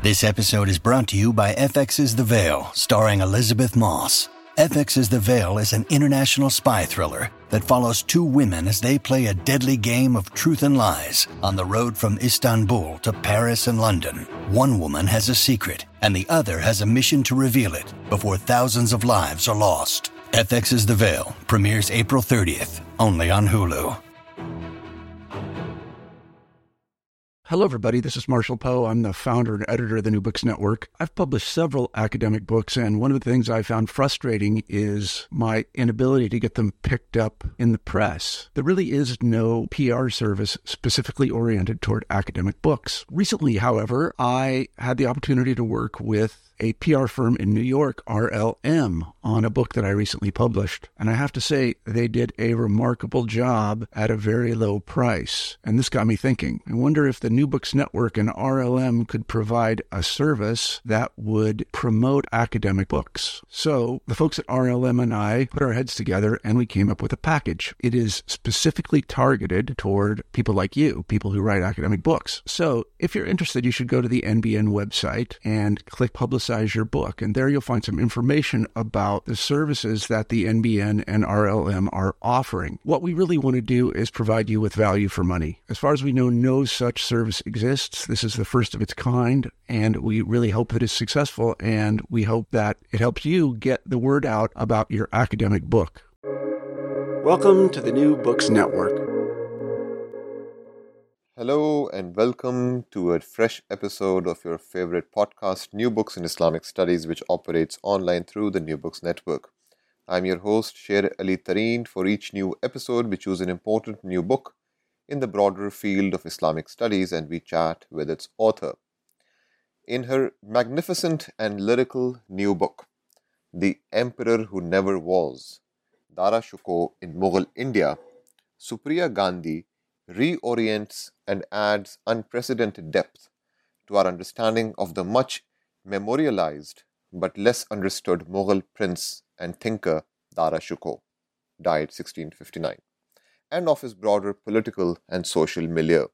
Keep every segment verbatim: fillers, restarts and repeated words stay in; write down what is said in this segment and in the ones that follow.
This episode is brought to you by F X's The Veil, starring Elizabeth Moss. F X's The Veil is an international spy thriller that follows two women as they play a deadly game of truth and lies on the road from Istanbul to Paris and London. One woman has a secret, and the other has a mission to reveal it before thousands of lives are lost. F X's The Veil premieres April thirtieth, only on Hulu. Hello, everybody. This is Marshall Poe. I'm the founder and editor of the New Books Network. I've published several academic books, and one of the things I found frustrating is my inability to get them picked up in the press. There really is no P R service specifically oriented toward academic books. Recently, however, I had the opportunity to work with a P R firm in New York, R L M, on a book that I recently published. And I have to say, they did a remarkable job at a very low price. And this got me thinking. I wonder if the New Books Network and R L M could provide a service that would promote academic books. So the folks at R L M and I put our heads together and we came up with a package. It is specifically targeted toward people like you, people who write academic books. So if you're interested, you should go to the N B N website and click Publicize your book. And there you'll find some information about the services that the N B N and R L M are offering. What we really want to do is provide you with value for money. As far as we know, no such service exists. This is the first of its kind, and we really hope it is successful, and we hope that it helps you get the word out about your academic book. Welcome to the New Books Network. Hello and welcome to a fresh episode of your favorite podcast, New Books in Islamic Studies, which operates online through the New Books Network. I'm your host, Sher Ali Tareen. For each new episode, we choose an important new book in the broader field of Islamic studies and we chat with its author. In her magnificent and lyrical new book, The Emperor Who Never Was, Dara Shikoh in Mughal India, Supriya Gandhi reorients and adds unprecedented depth to our understanding of the much memorialized but less understood Mughal prince and thinker Dara Shikoh, died sixteen fifty-nine, and of his broader political and social milieu.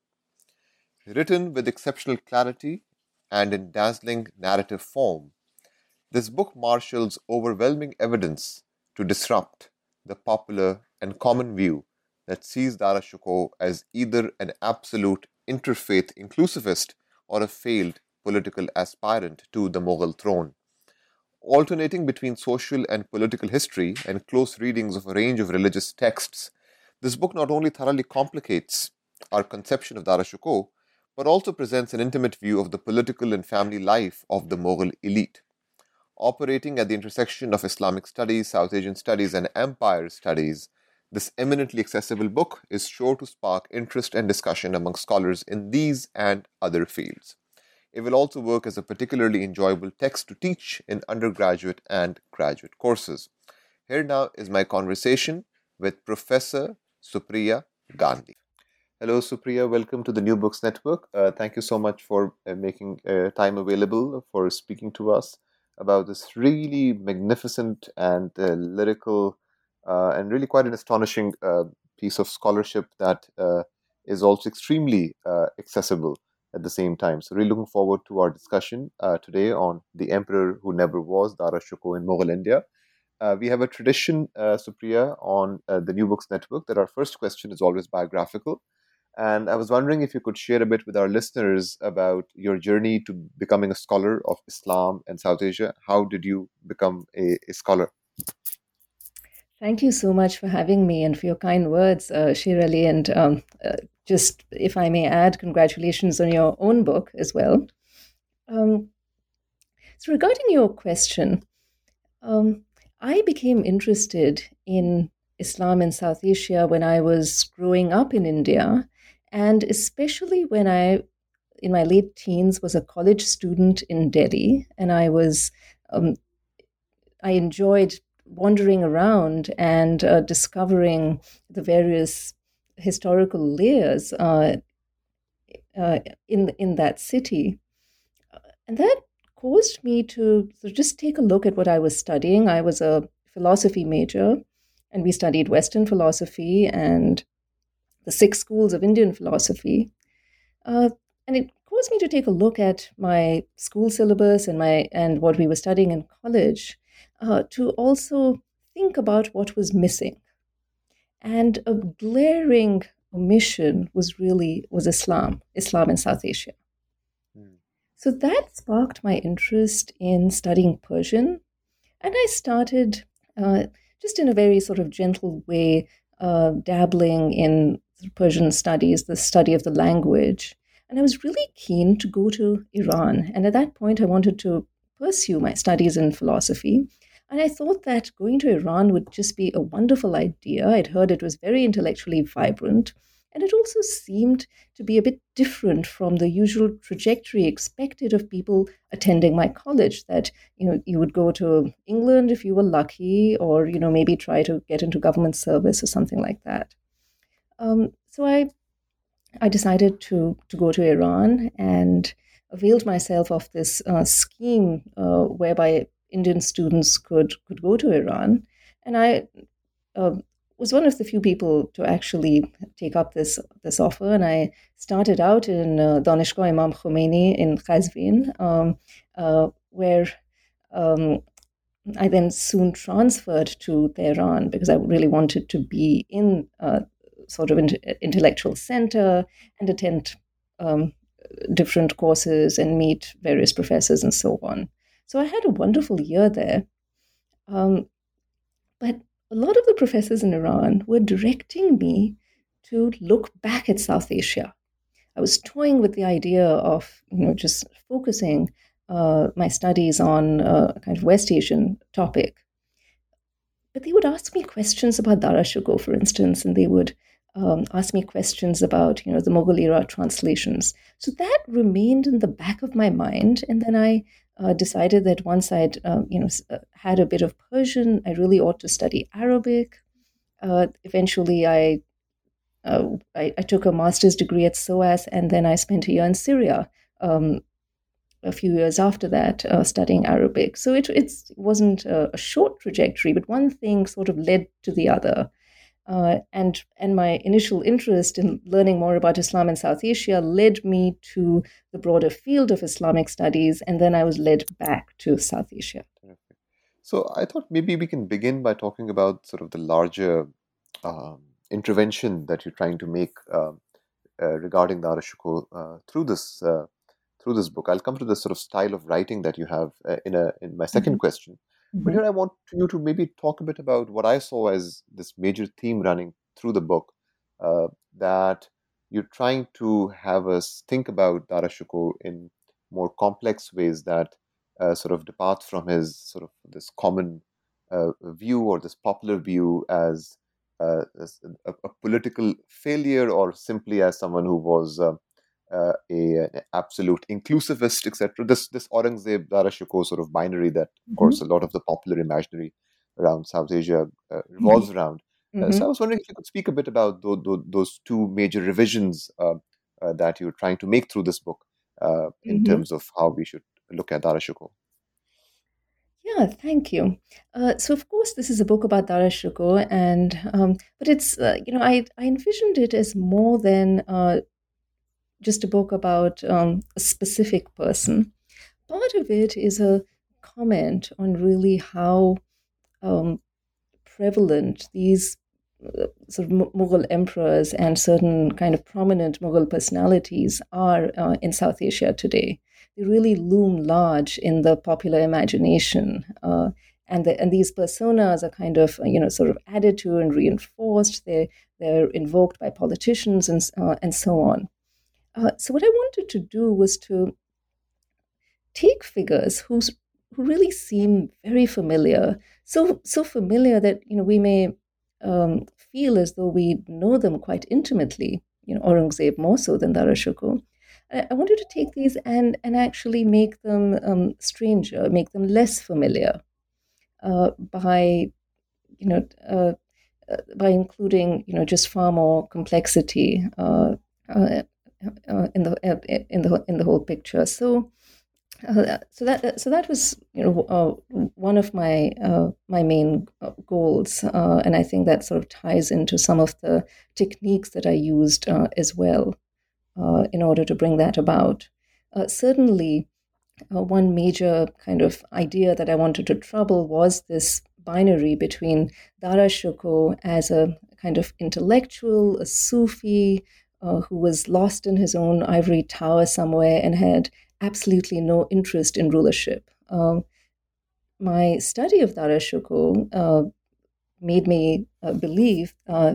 Written with exceptional clarity and in dazzling narrative form, this book marshals overwhelming evidence to disrupt the popular and common view that sees Dara Shikoh as either an absolute interfaith inclusivist or a failed political aspirant to the Mughal throne. Alternating between social and political history and close readings of a range of religious texts, this book not only thoroughly complicates our conception of Dara Shikoh, but also presents an intimate view of the political and family life of the Mughal elite. Operating at the intersection of Islamic studies, South Asian studies, and empire studies, this eminently accessible book is sure to spark interest and discussion among scholars in these and other fields. It will also work as a particularly enjoyable text to teach in undergraduate and graduate courses. Here now is my conversation with Professor Supriya Gandhi. Hello, Supriya. Welcome to the New Books Network. Uh, thank you so much for uh, making uh, time available for speaking to us about this really magnificent and uh, lyrical Uh, and really quite an astonishing uh, piece of scholarship that uh, is also extremely uh, accessible at the same time. So really looking forward to our discussion uh, today on The Emperor Who Never Was, Dara Shikoh in Mughal India. Uh, we have a tradition, uh, Supriya, on uh, the New Books Network that our first question is always biographical. And I was wondering if you could share a bit with our listeners about your journey to becoming a scholar of Islam and South Asia. How did you become a, a scholar? Thank you so much for having me and for your kind words, uh, Sher Ali. And um, uh, just, if I may add, congratulations on your own book as well. Um, so regarding your question, um, I became interested in Islam in South Asia when I was growing up in India, and especially when I, in my late teens, was a college student in Delhi, and I was, um, I enjoyed wandering around and uh, discovering the various historical layers uh, uh, in in that city, and that caused me to sort of just take a look at what I was studying. I was a philosophy major, and we studied Western philosophy and the six schools of Indian philosophy, uh, and it caused me to take a look at my school syllabus and my and what we were studying in college, uh, to also think about what was missing. And a glaring omission was really was Islam, Islam in South Asia. Mm. So that sparked my interest in studying Persian, and I started uh, just in a very sort of gentle way, uh, dabbling in Persian studies, the study of the language. And I was really keen to go to Iran. And at that point, I wanted to pursue my studies in philosophy. And I thought that going to Iran would just be a wonderful idea. I'd heard it was very intellectually vibrant. And it also seemed to be a bit different from the usual trajectory expected of people attending my college, that, you know, you would go to England if you were lucky, or, you know, maybe try to get into government service or something like that. Um, so I I decided to, to go to Iran and availed myself of this uh, scheme uh, whereby Indian students could, could go to Iran. And I uh, was one of the few people to actually take up this, this offer. And I started out in uh, Danishgah Imam Khomeini in Qazvin, um, uh, where um, I then soon transferred to Tehran because I really wanted to be in uh, sort of in- intellectual center and attend um, different courses and meet various professors and so on. So I had a wonderful year there. Um, but a lot of the professors in Iran were directing me to look back at South Asia. I was toying with the idea of, you know, just focusing uh, my studies on a kind of West Asian topic. But they would ask me questions about Darashkoh, for instance, and they would um, ask me questions about, you know, the Mughal era translations. So that remained in the back of my mind. And then I uh, decided that once I'd, um, you know, had a bit of Persian, I really ought to study Arabic. Uh, eventually, I, uh, I I took a master's degree at SOAS, and then I spent a year in Syria. Um, a few years after that, uh, studying Arabic. So it it's, wasn't a, a short trajectory, but one thing sort of led to the other. Uh, and and my initial interest in learning more about Islam in South Asia led me to the broader field of Islamic studies, and then I was led back to South Asia. So I thought maybe we can begin by talking about sort of the larger um, intervention that you're trying to make uh, uh, regarding Darashkoh uh, through this uh, through this book. I'll come to the sort of style of writing that you have uh, in a in my second mm-hmm. question. Mm-hmm. But here I want you to maybe talk a bit about what I saw as this major theme running through the book, uh, that you're trying to have us think about Darashkoh in more complex ways that uh, sort of depart from his sort of this common uh, view or this popular view as, uh, as a, a political failure, or simply as someone who was uh, Uh, a, an absolute inclusivist, et cetera. This this Aurangzeb Darashkoh sort of binary that, of course, mm-hmm. a lot of the popular imaginary around South Asia uh, revolves mm-hmm. around. Uh, mm-hmm. So I was wondering if you could speak a bit about th- th- those two major revisions uh, uh, that you're trying to make through this book uh, in mm-hmm. terms of how we should look at Darashkoh. Yeah, thank you. Uh, so, of course, this is a book about Darashkoh, and um, but it's uh, you know I I envisioned it as more than Uh, just a book about um, a specific person. Part of it is a comment on really how um, prevalent these uh, sort of Mughal emperors and certain kind of prominent Mughal personalities are uh, in South Asia today. They really loom large in the popular imagination. Uh, and, the, and these personas are kind of, you know, sort of added to and reinforced. They're, they're invoked by politicians and, uh, and so on. Uh, so what I wanted to do was to take figures who's, who really seem very familiar, so so familiar that, you know, we may um, feel as though we know them quite intimately. You know, Aurangzeb more so than Darashkoh. I, I wanted to take these and and actually make them um, stranger, make them less familiar uh, by you know uh, uh, by including, you know, just far more complexity Uh, uh, Uh, in the uh, in the in the whole picture. So, uh, so that so that was, you know, uh, one of my uh, my main goals, uh, and I think that sort of ties into some of the techniques that I used uh, as well uh, in order to bring that about. Uh, certainly, uh, one major kind of idea that I wanted to trouble was this binary between Dara Shikoh as a kind of intellectual, a Sufi, uh, who was lost in his own ivory tower somewhere and had absolutely no interest in rulership. Um, my study of Dara Shikoh uh, made me uh, believe uh,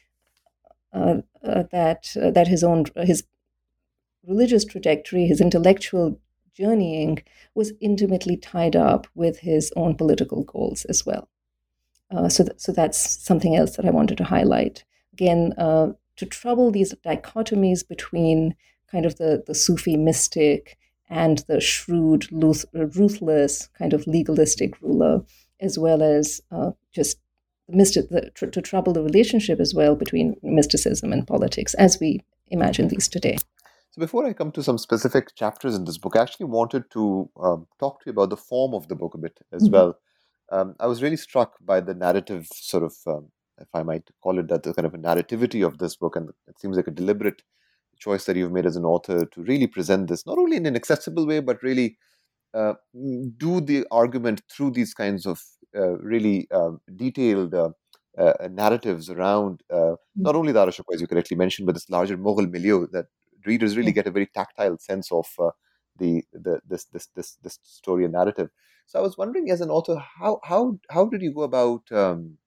uh, uh, that uh, that his own his religious trajectory, his intellectual journeying, was intimately tied up with his own political goals as well. Uh, so, th- so that's something else that I wanted to highlight. Again, uh, to trouble these dichotomies between kind of the, the Sufi mystic and the shrewd, luth- ruthless, kind of legalistic ruler, as well as uh, just mystic, the, tr- to trouble the relationship as well between mysticism and politics as we imagine these today. So before I come to some specific chapters in this book, I actually wanted to um, talk to you about the form of the book a bit as Mm-hmm. well. Um, I was really struck by the narrative, sort of, um, if I might call it that, the kind of a narrativity of this book, and it seems like a deliberate choice that you've made as an author to really present this not only in an accessible way, but really uh, do the argument through these kinds of uh, really um, detailed uh, uh, narratives around uh, not only the Dara Shikoh, as you correctly mentioned, but this larger Mughal milieu that readers really get a very tactile sense of uh, the the this this this this story and narrative. So I was wondering, as an author, how how how did you go about um,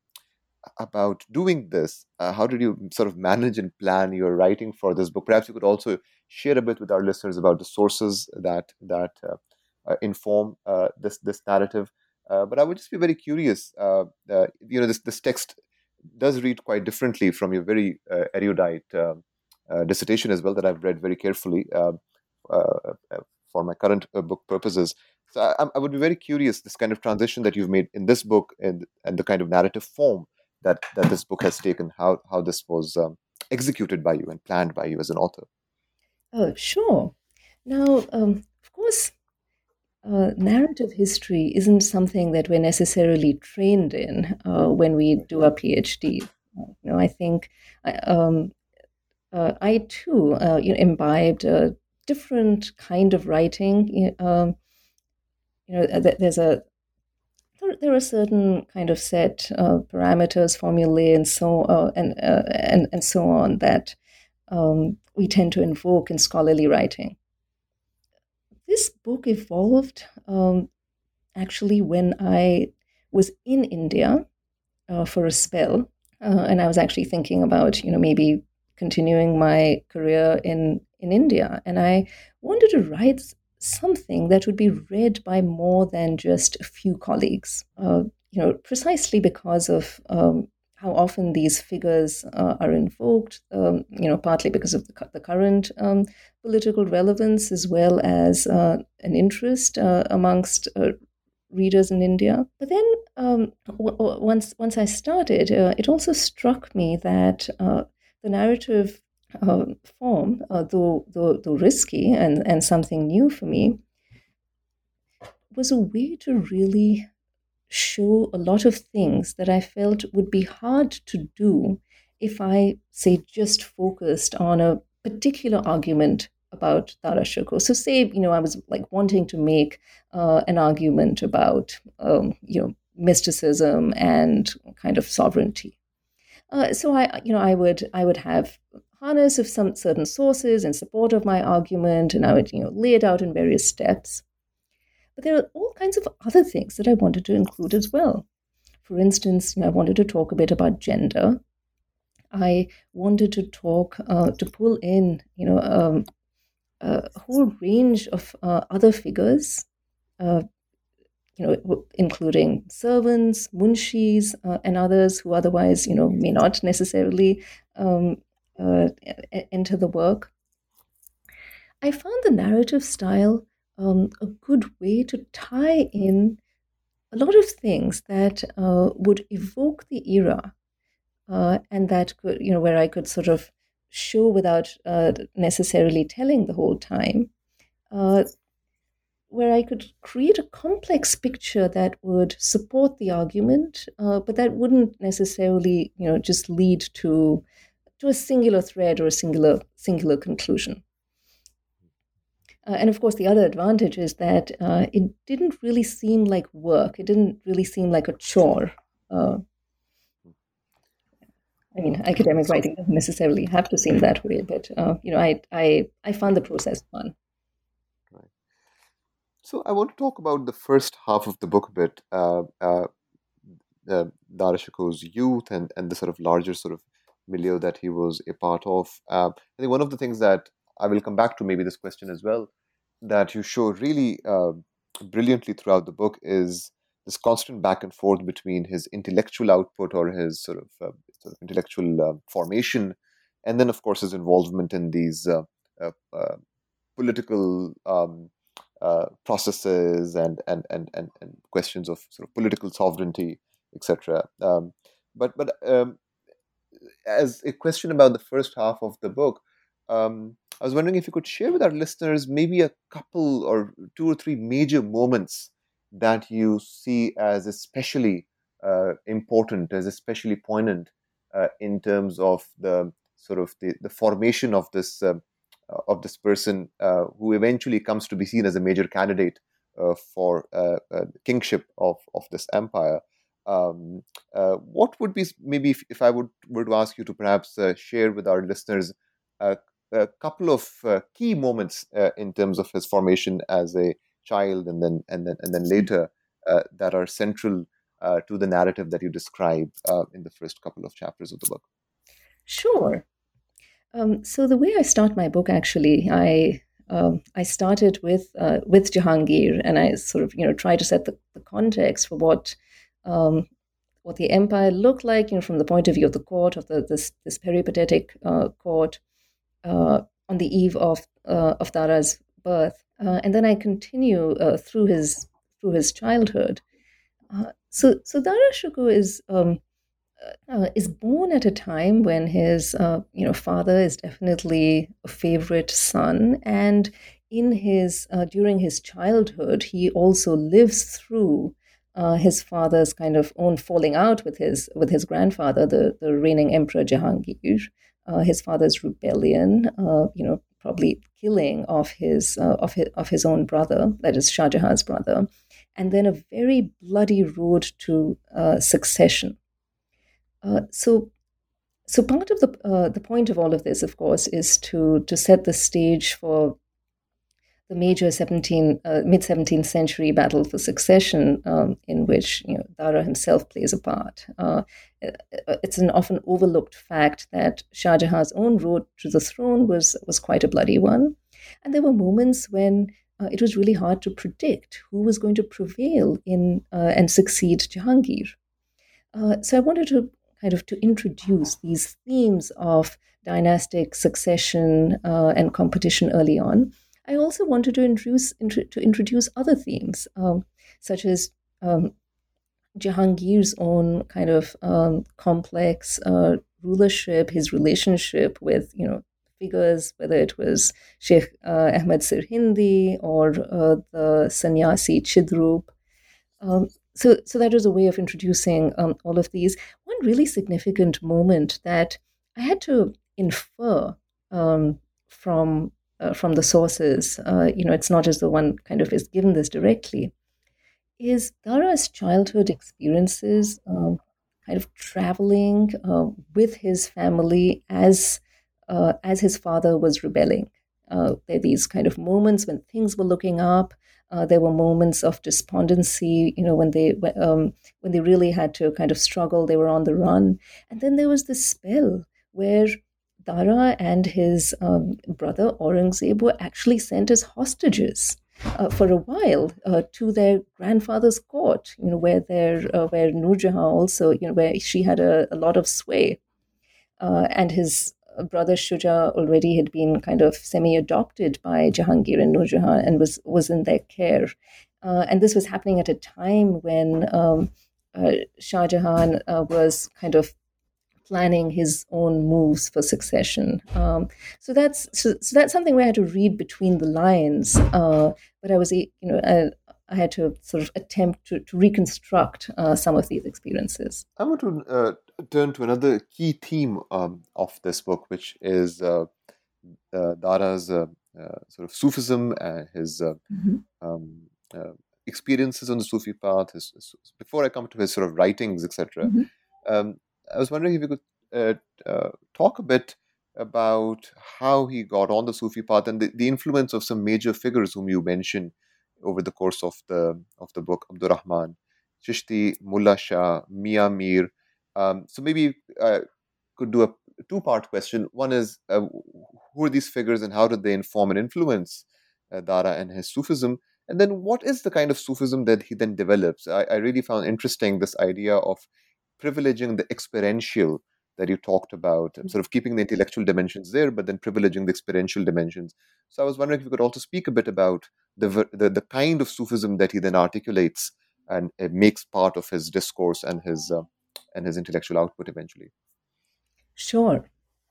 about doing this? Uh, how did you sort of manage and plan your writing for this book? Perhaps you could also share a bit with our listeners about the sources that that uh, uh, inform uh, this this narrative. Uh, but I would just be very curious. Uh, uh, you know, this this text does read quite differently from your very uh, erudite um uh, dissertation as well that I've read very carefully um, uh, uh, for my current uh, book purposes. So I, I would be very curious this kind of transition that you've made in this book and and the kind of narrative form that that this book has taken, how how this was um, executed by you and planned by you as an author. Oh, sure. Now, um, of course, uh, narrative history isn't something that we're necessarily trained in uh, when we do our PhD. You know, I think I, um, uh, I too, uh, you know, imbibed a different kind of writing. You Um, you know, th- there's a there there are certain kind of set uh, parameters, formulae, and so uh, and uh, and and so on that um, we tend to invoke in scholarly writing. This book evolved um, actually when I was in India uh, for a spell, uh, and I was actually thinking about, you know, maybe continuing my career in in India, and I wanted to write something that would be read by more than just a few colleagues. Uh, you know, precisely because of um, how often these figures uh, are invoked. Um, you know, partly because of the, cu- the current um, political relevance, as well as uh, an interest uh, amongst uh, readers in India. But then um, w- w- once once I started, uh, it also struck me that uh, the narrative uh, form, uh, though, though though risky and and something new for me, was a way to really show a lot of things that I felt would be hard to do if I, say, just focused on a particular argument about Dara Shikoh. So, say, you know, I was like wanting to make uh, an argument about, um, you know, mysticism and kind of sovereignty. Uh, so, I, you know, I would, I would have harness of some certain sources in support of my argument, and I would, you know, lay it out in various steps. But there are all kinds of other things that I wanted to include as well. For instance, you know, I wanted to talk a bit about gender. I wanted to talk, uh, to pull in, you know, um, a whole range of uh, other figures, uh, you know, including servants, munshis, uh, and others who otherwise, you know, may not necessarily um, uh, enter the work. I found the narrative style um, a good way to tie in a lot of things that uh, would evoke the era uh, and that could, you know, where I could sort of show without uh, necessarily telling the whole time, uh, where I could create a complex picture that would support the argument, uh, but that wouldn't necessarily, you know, just lead to to a singular thread or a singular singular conclusion. Uh, and of course, the other advantage is that uh, it didn't really seem like work. It didn't really seem like a chore. Uh, I mean, academic So, writing doesn't necessarily have to seem that way, but uh, you know, I, I I found the process fun. right. So I want to talk about the first half of the book a bit, uh, uh, uh, Dara Shiko's youth and, and the sort of larger sort of milieu that he was a part of. Uh, I think one of the things that I will come back to maybe this question as well, that you show really uh, brilliantly throughout the book is this constant back and forth between his intellectual output or his sort of, uh, sort of intellectual uh, formation, and then of course his involvement in these uh, uh, uh, political um, uh, processes and, and, and, and, and questions of sort of political sovereignty, et cetera. Um, but but um, as a question about the first half of the book, um, I was wondering if you could share with our listeners maybe a couple or two or three major moments that you see as especially uh, important, as especially poignant uh, in terms of the sort of the, the formation of this um, uh, of this person uh, who eventually comes to be seen as a major candidate uh, for uh, uh, the kingship of, of this empire. Um, uh, what would be maybe if, if I would were to ask you to perhaps uh, share with our listeners uh, a couple of uh, key moments uh, in terms of his formation as a child and then and then and then later uh, that are central uh, to the narrative that you describe uh, in the first couple of chapters of the book. Sure. Um, so the way I start my book, actually, I um, I started with uh, with Jahangir, and I sort of you know try to set the, the context for what um, what the empire looked like, you know, from the point of view of the court, of the this this peripatetic uh, court uh, on the eve of uh, of Dara's birth, uh, and then I continue uh, through his through his childhood. Uh, so so Dara Shikoh is. Um, uh, is born at a time when his uh, you know father is definitely a favorite son, and in his uh, during his childhood he also lives through uh, his father's kind of own falling out with his with his grandfather, the the reigning emperor Jahangir, uh, his father's rebellion, uh, you know probably killing of his uh, of his of his own brother, that is Shah Jahan's brother, and then a very bloody road to uh, succession. Uh, so, so part of the uh, the point of all of this, of course, is to to set the stage for the major seventeen uh, mid seventeenth century battle for succession, um, in which you know Dara himself plays a part. Uh, it's an often overlooked fact that Shah Jahan's own road to the throne was was quite a bloody one, and there were moments when uh, it was really hard to predict who was going to prevail in uh, and succeed Jahangir. Uh, so I wanted to kind of to introduce these themes of dynastic succession uh, and competition early on. I also wanted to introduce intro, to introduce other themes, um, such as um, Jahangir's own kind of um, complex uh, rulership, his relationship with you know figures, whether it was Sheikh uh, Ahmed Sirhindi or uh, the sannyasi Chidrup. Um, so, so that was a way of introducing um, all of these. One really significant moment that I had to infer um, from uh, from the sources, uh, you know, it's not as though one kind of is given this directly, is Dara's childhood experiences, um, kind of traveling uh, with his family as uh, as his father was rebelling. Uh, there are these kind of moments when things were looking up. Uh, there were moments of despondency, you know, when they um, when they really had to kind of struggle. They were on the run, and then there was this spell where Dara and his um, brother Aurangzeb were actually sent as hostages uh, for a while uh, to their grandfather's court, you know, where their uh, where Nur Jahan also, you know, where she had a, a lot of sway, uh, and his brother Shuja already had been kind of semi-adopted by Jahangir and Nur Jahan and was was in their care. Uh, and this was happening at a time when um, uh, Shah Jahan uh, was kind of planning his own moves for succession. Um, so that's so, so that's something where I had to read between the lines. Uh, but I was, you know, I, I had to sort of attempt to, to reconstruct uh, some of these experiences. I want to uh, turn to another key theme um, of this book, which is uh, uh, Dara's uh, uh, sort of Sufism and his uh, Mm-hmm. um, uh, experiences on the Sufi path. His, his, before I come to his sort of writings, et cetera. Mm-hmm. Um, I was wondering if you could uh, uh, talk a bit about how he got on the Sufi path and the, the influence of some major figures whom you mentioned over the course of the of the book, Abdur Rahman, Chishti, Mullah Shah, Mia Mir. Um, so maybe uh, could do a two part question. One is uh, who are these figures and how did they inform and influence uh, Dara and his Sufism? And then what is the kind of Sufism that he then develops? I, I really found interesting this idea of privileging the experiential that you talked about, and sort of keeping the intellectual dimensions there, but then privileging the experiential dimensions. So I was wondering if you could also speak a bit about the ver- the, the kind of Sufism that he then articulates and uh, makes part of his discourse and his uh, and his intellectual output eventually. Sure.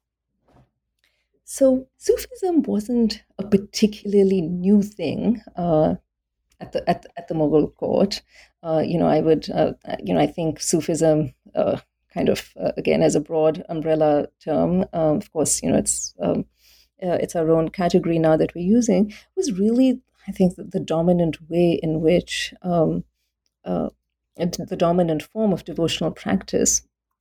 So Sufism wasn't a particularly new thing uh, at the at, at the Mughal court. Uh, you know, I would, uh, you know, I think Sufism, uh, kind of uh, again as a broad umbrella term. Um, of course, you know, it's um, uh, it's our own category now that we're using. Was really, I think, the, the dominant way in which um, uh, the dominant form of devotional practice.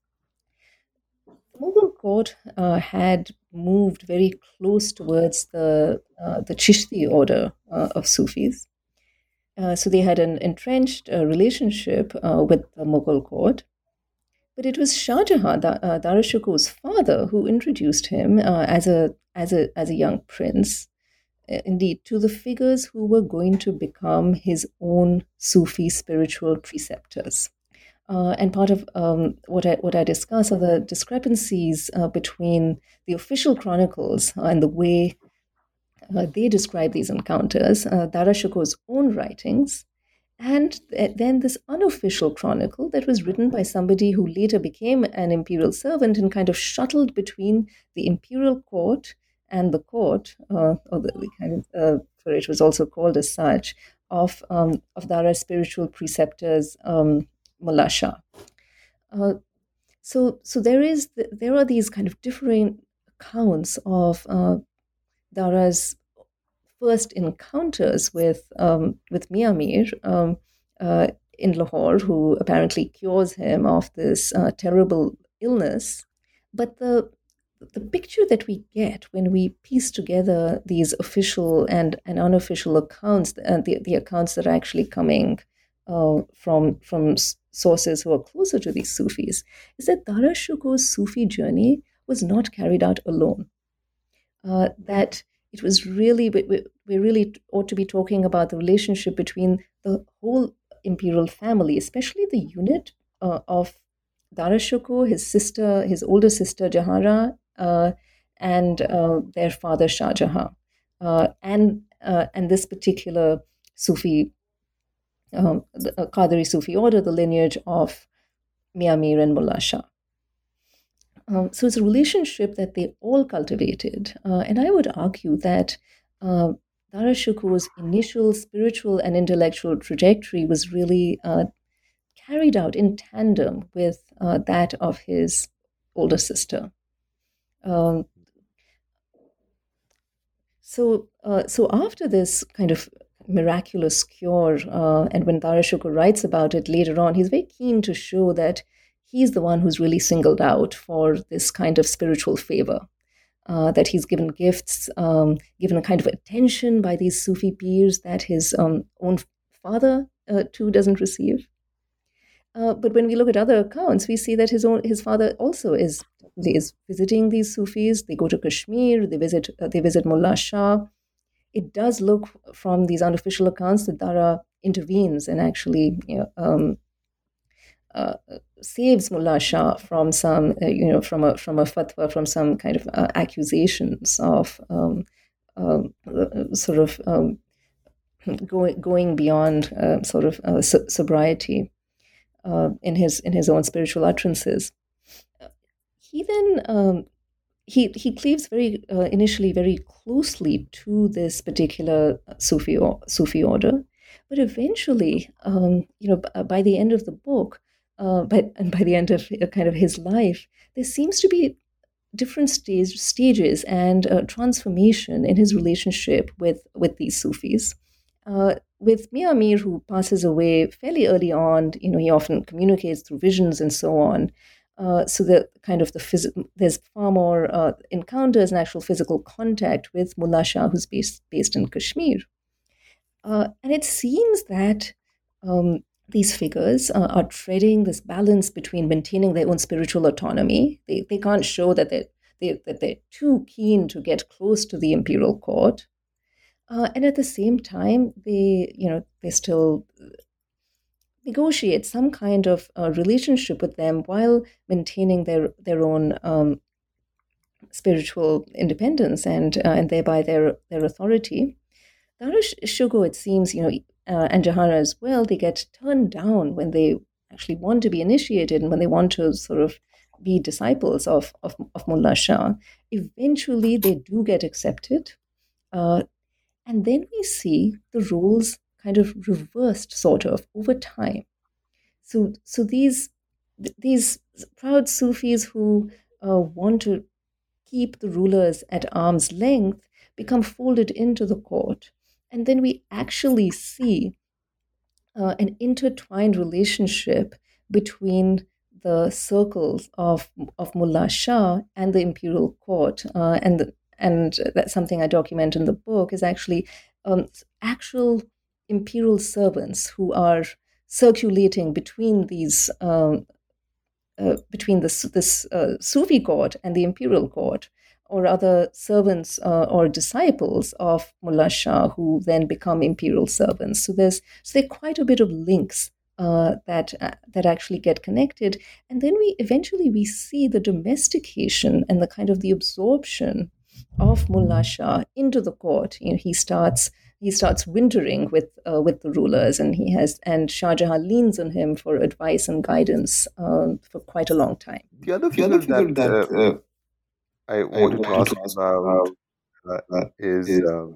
The Mughal court uh, had moved very close towards the uh, the Chishti order uh, of Sufis. Uh, so they had an entrenched uh, relationship uh, with the Mughal court. But it was Shah Jahan, da, uh, Dara Shikoh's father, who introduced him uh, as a as a as a young prince, uh, indeed, to the figures who were going to become his own Sufi spiritual preceptors. Uh, and part of um, what I what I discuss are the discrepancies uh, between the official chronicles and the way uh, they describe these encounters, uh, Dara Shikoh's own writings, and th- then this unofficial chronicle that was written by somebody who later became an imperial servant and kind of shuttled between the imperial court and the court, uh, or the, the kind of, uh, for it was also called as such, of um, of Dara's spiritual preceptors, um, Mullah Shah. Uh, so, so there is there are these kind of differing accounts of uh, Dara's first encounters with um, with Mia Mir um, uh, in Lahore, who apparently cures him of this uh, terrible illness. But the the picture that we get when we piece together these official and, and unofficial accounts, and the, the accounts that are actually coming uh, from from sources who are closer to these Sufis, is that Dara Shikoh's Sufi journey was not carried out alone. Uh, that it was really, we, we really ought to be talking about the relationship between the whole imperial family, especially the unit uh, of Dara Shikoh, his sister, his older sister Jahara, uh, and uh, their father Shah Jahan, uh, and uh, and this particular Sufi, um, the uh, Qadri Sufi order, the lineage of Mia Mir and Mullah Shah. Um, so it's a relationship that they all cultivated. Uh, and I would argue that uh, Dara Shikoh's initial spiritual and intellectual trajectory was really uh, carried out in tandem with uh, that of his older sister. Um, so, uh, so after this kind of miraculous cure, uh, and when Dara Shikoh writes about it later on, he's very keen to show that he's the one who's really singled out for this kind of spiritual favor, uh, that he's given gifts, um, given a kind of attention by these Sufi peers that his um, own father uh, too doesn't receive. Uh, but when we look at other accounts, we see that his own his father also is is visiting these Sufis. They go to Kashmir. They visit uh, they visit Mullah Shah. It does look from these unofficial accounts that Dara intervenes and actually, you know, um, uh, saves Mullah Shah from some, uh, you know, from a from a fatwa, from some kind of uh, accusations of um, um, uh, sort of um, going going beyond uh, sort of uh, so- sobriety. Uh, in his in his own spiritual utterances, he then um, he he cleaves very uh, initially very closely to this particular Sufi or, Sufi order, but eventually, um, you know, b- by the end of the book, uh, by and by the end of uh, kind of his life, there seems to be different stage, stages and uh, transformation in his relationship with, with these Sufis. Uh, with Mir Amir, who passes away fairly early on, you know, he often communicates through visions and so on. Uh, so the kind of the phys- there's far more uh, encounters and actual physical contact with Mullah Shah, who's based based in Kashmir. Uh, and it seems that um, these figures uh, are treading this balance between maintaining their own spiritual autonomy. They they can't show that they're they, that they're too keen to get close to the imperial court, uh, and at the same time, they you know they still negotiate some kind of uh, relationship with them while maintaining their their own um, spiritual independence and uh, and thereby their their authority. Dara Shikoh, it seems, you know, uh, and Jahara as well, they get turned down when they actually want to be initiated and when they want to sort of be disciples of of, of Mullah Shah. Eventually, they do get accepted, uh, and then we see the roles kind of reversed, sort of over time. So, so these these proud Sufis who uh, want to keep the rulers at arm's length become folded into the court, and then we actually see uh, an intertwined relationship between the circles of of Mullah Shah and the imperial court, uh, and the, and that's something I document in the book is actually um, actual imperial servants who are circulating between these um, uh, between this this uh, Sufi court and the imperial court, or other servants uh, or disciples of Mullah Shah who then become imperial servants. So there's so there are quite a bit of links uh, that uh, that actually get connected, and then we eventually we see the domestication and the kind of the absorption of Mullah Shah into the court. You know, he starts he starts wintering with uh, with the rulers, and he has and Shah Jahan leans on him for advice and guidance um, for quite a long time. The other figure that uh, uh, I wanted to ask about uh, is uh,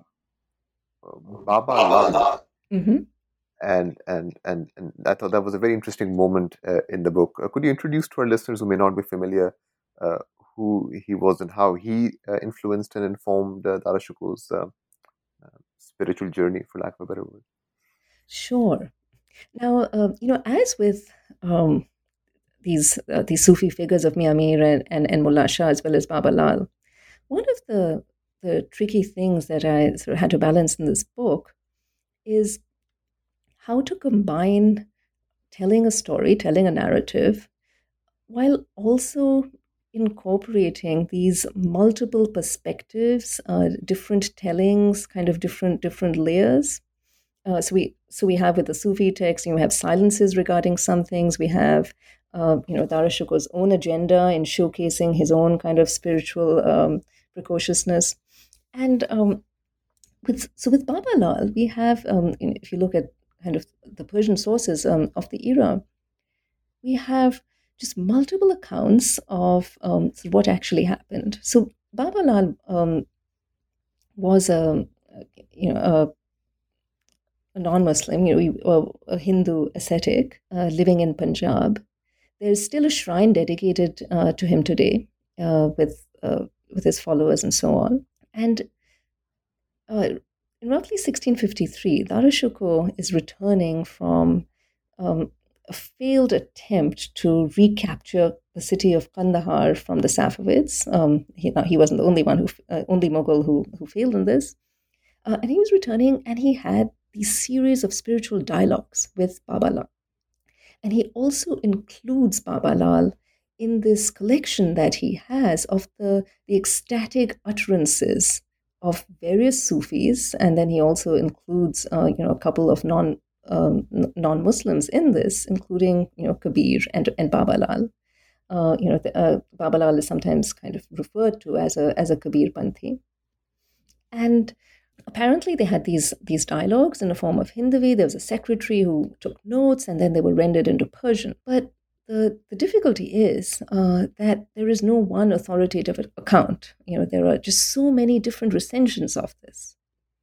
Baba Lal. Mm-hmm. And, and and and I thought that was a very interesting moment uh, in the book. Uh, could you introduce to our listeners who may not be familiar uh, who he was and how he uh, influenced and informed uh, Dara Shikoh's uh, uh, spiritual journey, for lack of a better word? Sure. Now, uh, you know, as with um, these uh, these Sufi figures of Mir Amir and, and, and Mullah Shah as well as Baba Lal, one of the the tricky things that I sort of had to balance in this book is how to combine telling a story, telling a narrative, while also incorporating these multiple perspectives, uh, different tellings, kind of different different layers. Uh, so we so we have with the Sufi text, you know, we have silences regarding some things. We have uh, you know Dara Shikoh's own agenda in showcasing his own kind of spiritual um, precociousness, and um, with so with Baba Lal, we have um, you know, if you look at kind of the Persian sources um, of the era, we have just multiple accounts of um, what actually happened. So Baba Lal um, was a you know a a non-Muslim, you know, a Hindu ascetic uh, living in Punjab. There's still a shrine dedicated uh, to him today, uh, with uh, with his followers and so on. And uh, in roughly sixteen fifty-three, Dara Shikoh is returning from um, a failed attempt to recapture the city of Kandahar from the Safavids. Um, he, he wasn't the only one who, uh, only Mughal who who failed in this. Uh, and he was returning, and he had these series of spiritual dialogues with Baba Lal. And he also includes Baba Lal in this collection that he has of the, the ecstatic utterances of various Sufis. And then he also includes, uh, you know, a couple of non, um, non-Muslims in this, including, you know, Kabir and, and Baba Lal. Uh, you know, the, uh, Baba Lal is sometimes kind of referred to as a, as a Kabir Panthi. And apparently they had these these dialogues in the form of Hindavi. There was a secretary who took notes, and then they were rendered into Persian. But the, the difficulty is uh, that there is no one authoritative account. You know, there are just so many different recensions of this.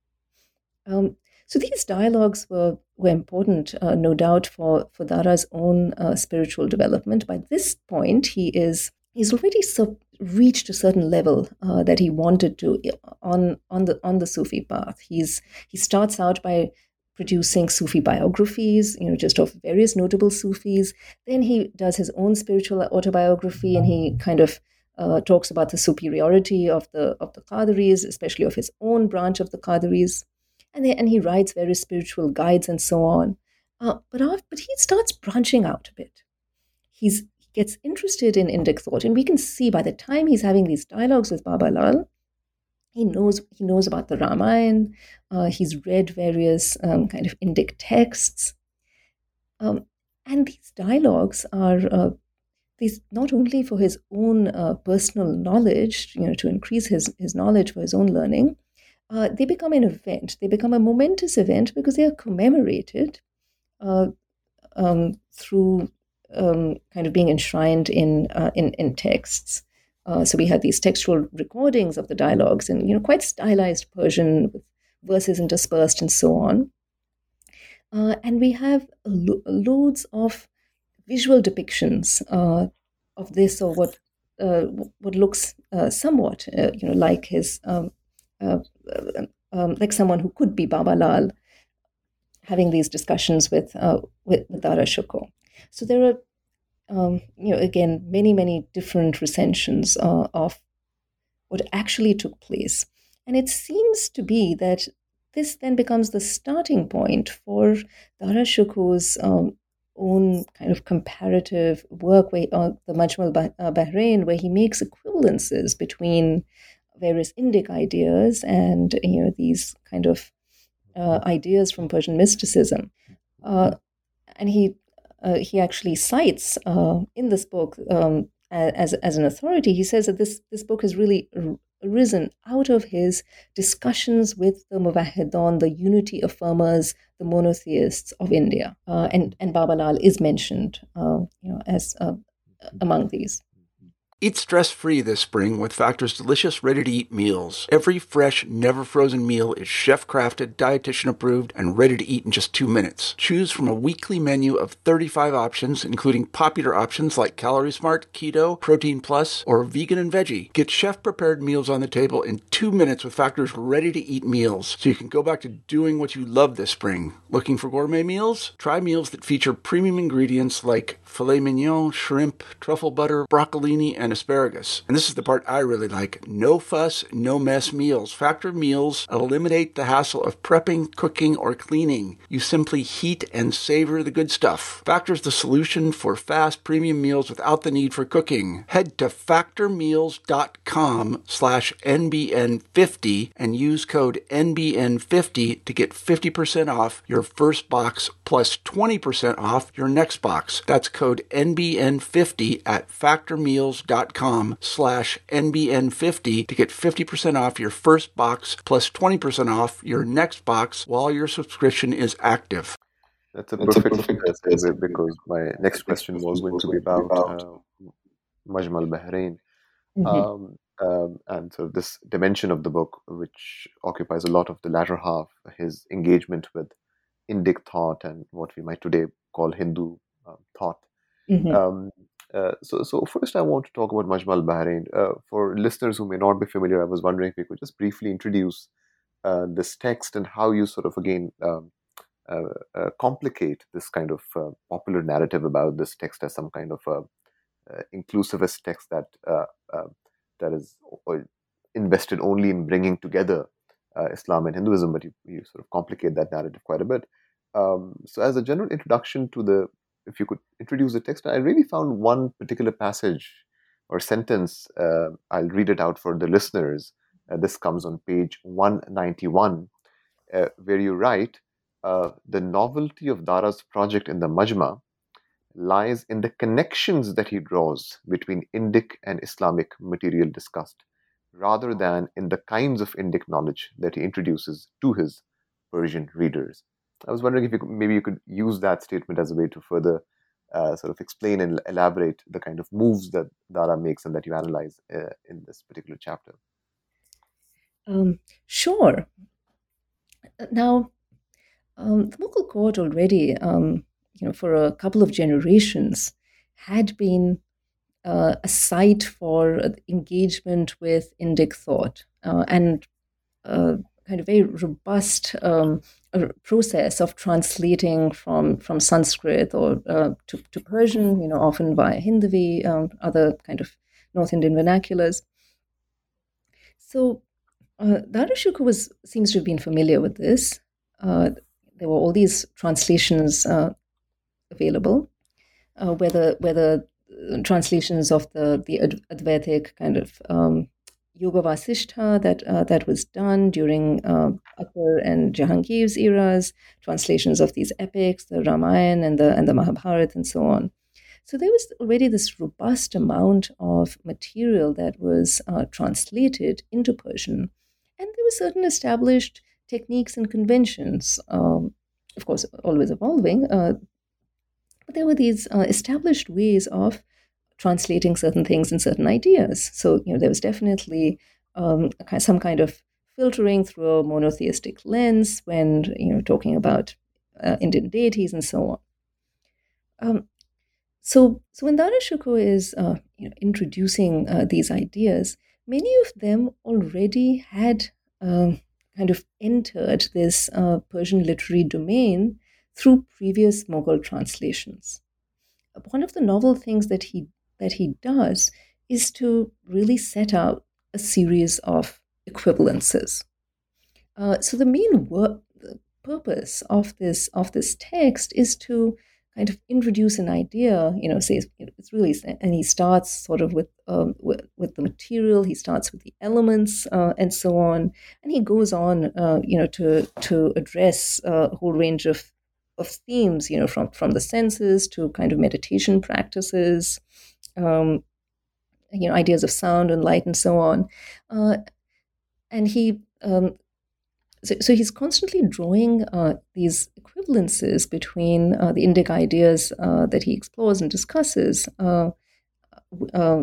Um, so these dialogues were, were important, uh, no doubt, for, for Dara's own uh, spiritual development. By this point, he is he's already sur- reached a certain level uh, that he wanted to on on the on the Sufi path. He's he starts out by producing Sufi biographies, you know, just of various notable Sufis. Then he does his own spiritual autobiography, and he kind of uh, talks about the superiority of the of the Qadiris, especially of his own branch of the Qadiris, and they, and he writes various spiritual guides and so on. Uh, but after, but he starts branching out a bit. He's he gets interested in Indic thought, and we can see by the time he's having these dialogues with Baba Lal, he knows he knows about the Ramayana. Uh, he's read various um, kind of Indic texts, um, and these dialogues are uh, these not only for his own uh, personal knowledge, you know, to increase his his knowledge for his own learning. Uh, they become an event. They become a momentous event because they are commemorated uh, um, through um, kind of being enshrined in uh, in, in texts. Uh, so we have these textual recordings of the dialogues in, you know, quite stylized Persian with verses interspersed and so on. Uh, and we have lo- loads of visual depictions uh, of this, or what uh, what looks uh, somewhat, uh, you know, like his um, uh, um, like someone who could be Baba Lal, having these discussions with uh, with, with Dara Shikoh. So there are, um, you know, again, many many different recensions uh, of what actually took place, and it seems to be that this then becomes the starting point for Dara Shikoh's um, own kind of comparative work, where, uh, the Majma al-Bahrain, where he makes equivalences between various Indic ideas and, you know, these kind of uh, ideas from Persian mysticism. Uh, and he uh, he actually cites uh, in this book um, as as an authority. He says that this this book has really arisen out of his discussions with the Muwahhidun, the unity affirmers, the monotheists of India, uh, and and Baba Lal is mentioned, uh, you know, as uh, among these. Eat stress-free this spring with Factor's delicious, ready-to-eat meals. Every fresh, never-frozen meal is chef-crafted, dietitian-approved, and ready to eat in just two minutes. Choose from a weekly menu of thirty-five options, including popular options like Calorie Smart, Keto, Protein Plus, or Vegan and Veggie. Get chef-prepared meals on the table in two minutes with Factor's ready-to-eat meals, so you can go back to doing what you love this spring. Looking for gourmet meals? Try meals that feature premium ingredients like filet mignon, shrimp, truffle butter, broccolini, and asparagus. And this is the part I really like. No fuss, no mess meals. Factor meals eliminate the hassle of prepping, cooking, or cleaning. You simply heat and savor the good stuff. Factor's the solution for fast premium meals without the need for cooking. Head to factormeals.com slash NBN50 and use code N B N fifty to get fifty percent off your first box plus twenty percent off your next box. That's code N B N fifty at factormeals.com slash NBN50 to get fifty percent off your first box plus twenty percent off your next box while your subscription is active. That's a perfect segue, because my next question was going to be about uh, Majma al-Bahrain. Mm-hmm. Um, um, and so this dimension of the book, which occupies a lot of the latter half, his engagement with Indic thought and what we might today call Hindu uh, thought. Mm-hmm. Um, uh, so, so first I want to talk about Majma al-Bahrain. Uh, for listeners who may not be familiar, I was wondering if you could just briefly introduce uh, this text and how you sort of, again, um, uh, uh, complicate this kind of uh, popular narrative about this text as some kind of a uh, inclusivist text that uh, uh, that is invested only in bringing together uh, Islam and Hinduism, but you, you sort of complicate that narrative quite a bit. Um, so as a general introduction to the, if you could introduce the text, I really found one particular passage or sentence. Uh, I'll read it out for the listeners. Uh, this comes on page one ninety-one, uh, where you write, uh, the novelty of Dara's project in the Majma lies in the connections that he draws between Indic and Islamic material discussed, rather than in the kinds of Indic knowledge that he introduces to his Persian readers. I was wondering if you could, maybe you could use that statement as a way to further uh, sort of explain and elaborate the kind of moves that Dara makes and that you analyze uh, in this particular chapter. Um, sure. Now, um, the Mughal court already, um, you know, for a couple of generations, had been uh, a site for engagement with Indic thought uh, and a kind of very robust um, process of translating from from Sanskrit or uh, to, to Persian, you know, often via Hindavi, um, other kind of North Indian vernaculars. So uh, Darushukha was seems to have been familiar with this. Uh, there were all these translations uh, available, uh, whether whether translations of the the Advaitic kind of um, Yoga Vasishtha that uh, that was done during uh, Akbar and Jahangir's eras, translations of these epics, the Ramayana and the and the Mahabharata and so on. So there was already this robust amount of material that was uh, translated into Persian, and there were certain established techniques and conventions, um, of course, always evolving. Uh, but there were these uh, established ways of translating certain things and certain ideas. So, you know, there was definitely um, some kind of filtering through a monotheistic lens when, you know, talking about uh, Indian deities and so on. Um, so, so when Darushukha is uh, you know, introducing uh, these ideas, many of them already had um, kind of entered this uh, Persian literary domain through previous Mughal translations. One of the novel things that he that he does is to really set out a series of equivalences. Uh, so the main work, the purpose of this of this text is to kind of introduce an idea. You know, say it's really, and he starts sort of with um, with, with the material. He starts with the elements uh, and so on, and he goes on, uh, you know, to to address uh, a whole range of of themes. You know, from from the senses to kind of meditation practices. Um, you know, ideas of sound and light and so on. Uh, and he, um, so, so he's constantly drawing uh, these equivalences between uh, the Indic ideas uh, that he explores and discusses uh, uh,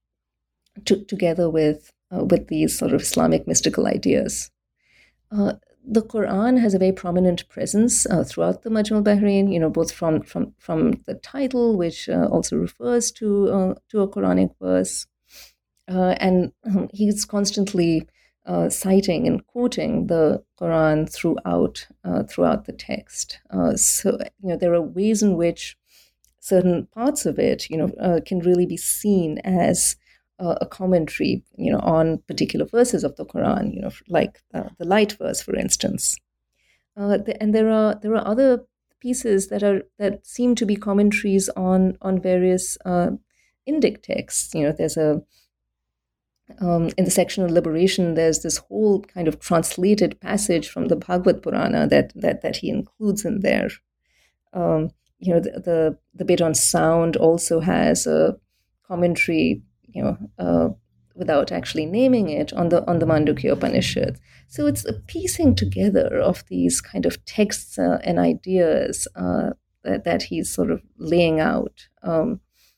to, together with, uh, with these sort of Islamic mystical ideas. Uh, the Quran has a very prominent presence uh, throughout the Majmu al-Bahrain, you know, both from from from the title, which uh, also refers to uh, to a Quranic verse, uh, and um, he's constantly uh, citing and quoting the Quran throughout uh, throughout the text. Uh, so, you know, there are ways in which certain parts of it, you know, uh, can really be seen as Uh, a commentary, you know, on particular verses of the Quran, you know, like uh, the light verse, for instance. Uh, the, and there are there are other pieces that are that seem to be commentaries on on various uh, Indic texts. You know, there's a um, in the section on liberation, there's this whole kind of translated passage from the Bhagavad Purana that that that he includes in there. Um, you know, the, the the bit on sound also has a commentary, you know, uh, without actually naming it, on the on the Mandukya Upanishad. So it's a piecing together of these kind of texts uh, and ideas uh, that, that he's sort of laying out, um,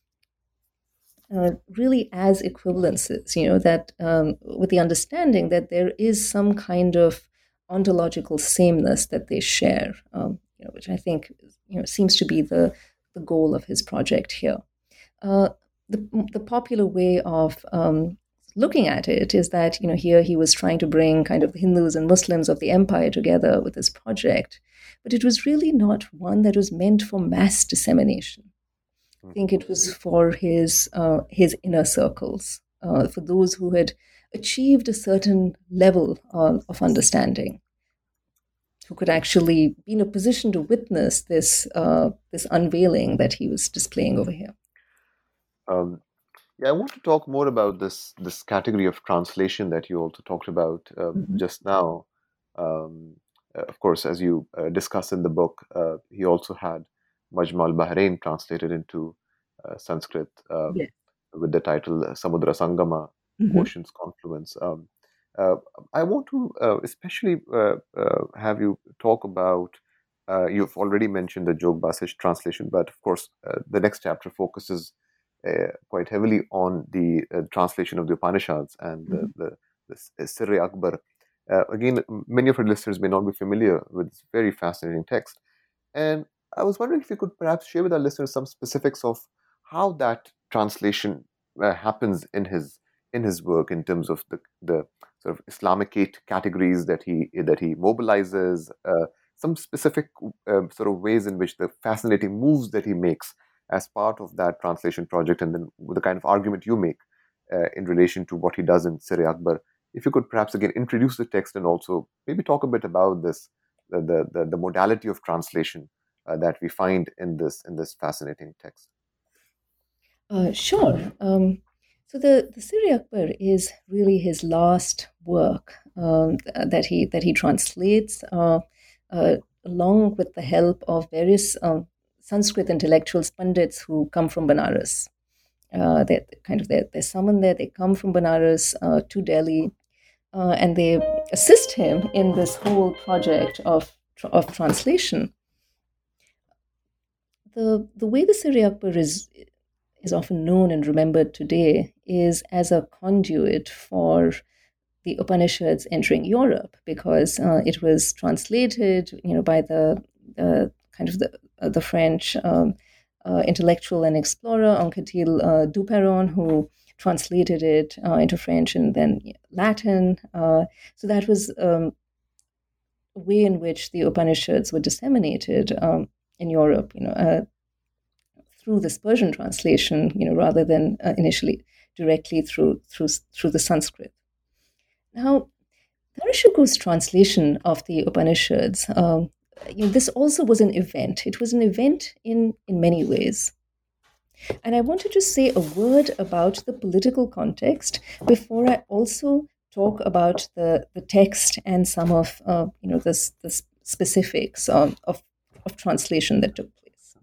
uh, really as equivalences, you know, that um, with the understanding that there is some kind of ontological sameness that they share, um, you know, which I think, you know, seems to be the, the goal of his project here. Uh, The, the popular way of um, looking at it is that, you know, here he was trying to bring kind of the Hindus and Muslims of the empire together with this project, but it was really not one that was meant for mass dissemination. I think it was for his uh, his inner circles, uh, for those who had achieved a certain level uh, of understanding, who could actually be in a position to witness this uh, this unveiling that he was displaying over here. Um, yeah, I want to talk more about this this category of translation that you also talked about uh, Mm-hmm. just now. Um, uh, of course, as you uh, discuss in the book, uh, he also had Majmu al-Bahrain translated into uh, Sanskrit um, Yeah. with the title uh, Samudra Sangama, Mm-hmm. Ocean's Confluence. Um, uh, I want to uh, especially uh, uh, have you talk about, uh, you've already mentioned the Jog Vasisht translation, but of course, uh, the next chapter focuses uh, quite heavily on the uh, translation of the Upanishads and the, Mm-hmm. the, the Sirri Akbar. Uh, again, many of our listeners may not be familiar with this very fascinating text. And I was wondering if you could perhaps share with our listeners some specifics of how that translation uh, happens in his in his work in terms of the the sort of Islamicate categories that he that he mobilizes, uh, some specific uh, sort of ways in which the fascinating moves that he makes as part of that translation project, and then the kind of argument you make uh, in relation to what he does in Sir Akbar. If you could perhaps again introduce the text and also maybe talk a bit about this, the the, the, the modality of translation uh, that we find in this in this fascinating text. Uh, sure. Um, so the the Sir Akbar is really his last work um, that he that he translates, uh, uh, along with the help of various um, Sanskrit intellectuals, pandits who come from Benares. Uh, they're kind of they're, they're summoned there. They come from Benares uh, to Delhi, uh, and they assist him in this whole project of of translation. The the way the Sir Akbar is is often known and remembered today is as a conduit for the Upanishads entering Europe, because uh, it was translated, you know, by the uh, kind of the uh, the French um, uh, intellectual and explorer Anquetil uh, Duperron, who translated it uh, into French and then Latin. Uh, so that was um, a way in which the Upanishads were disseminated um, in Europe, you know, uh, through this Persian translation, you know, rather than uh, initially directly through through through the Sanskrit. Now, Dara Shuko's translation of the Upanishads, um, you know, this also was an event. It was an event in in many ways. And I want to just say a word about the political context before I also talk about the, the text and some of uh, you know the, the specifics um, of, of translation that took place.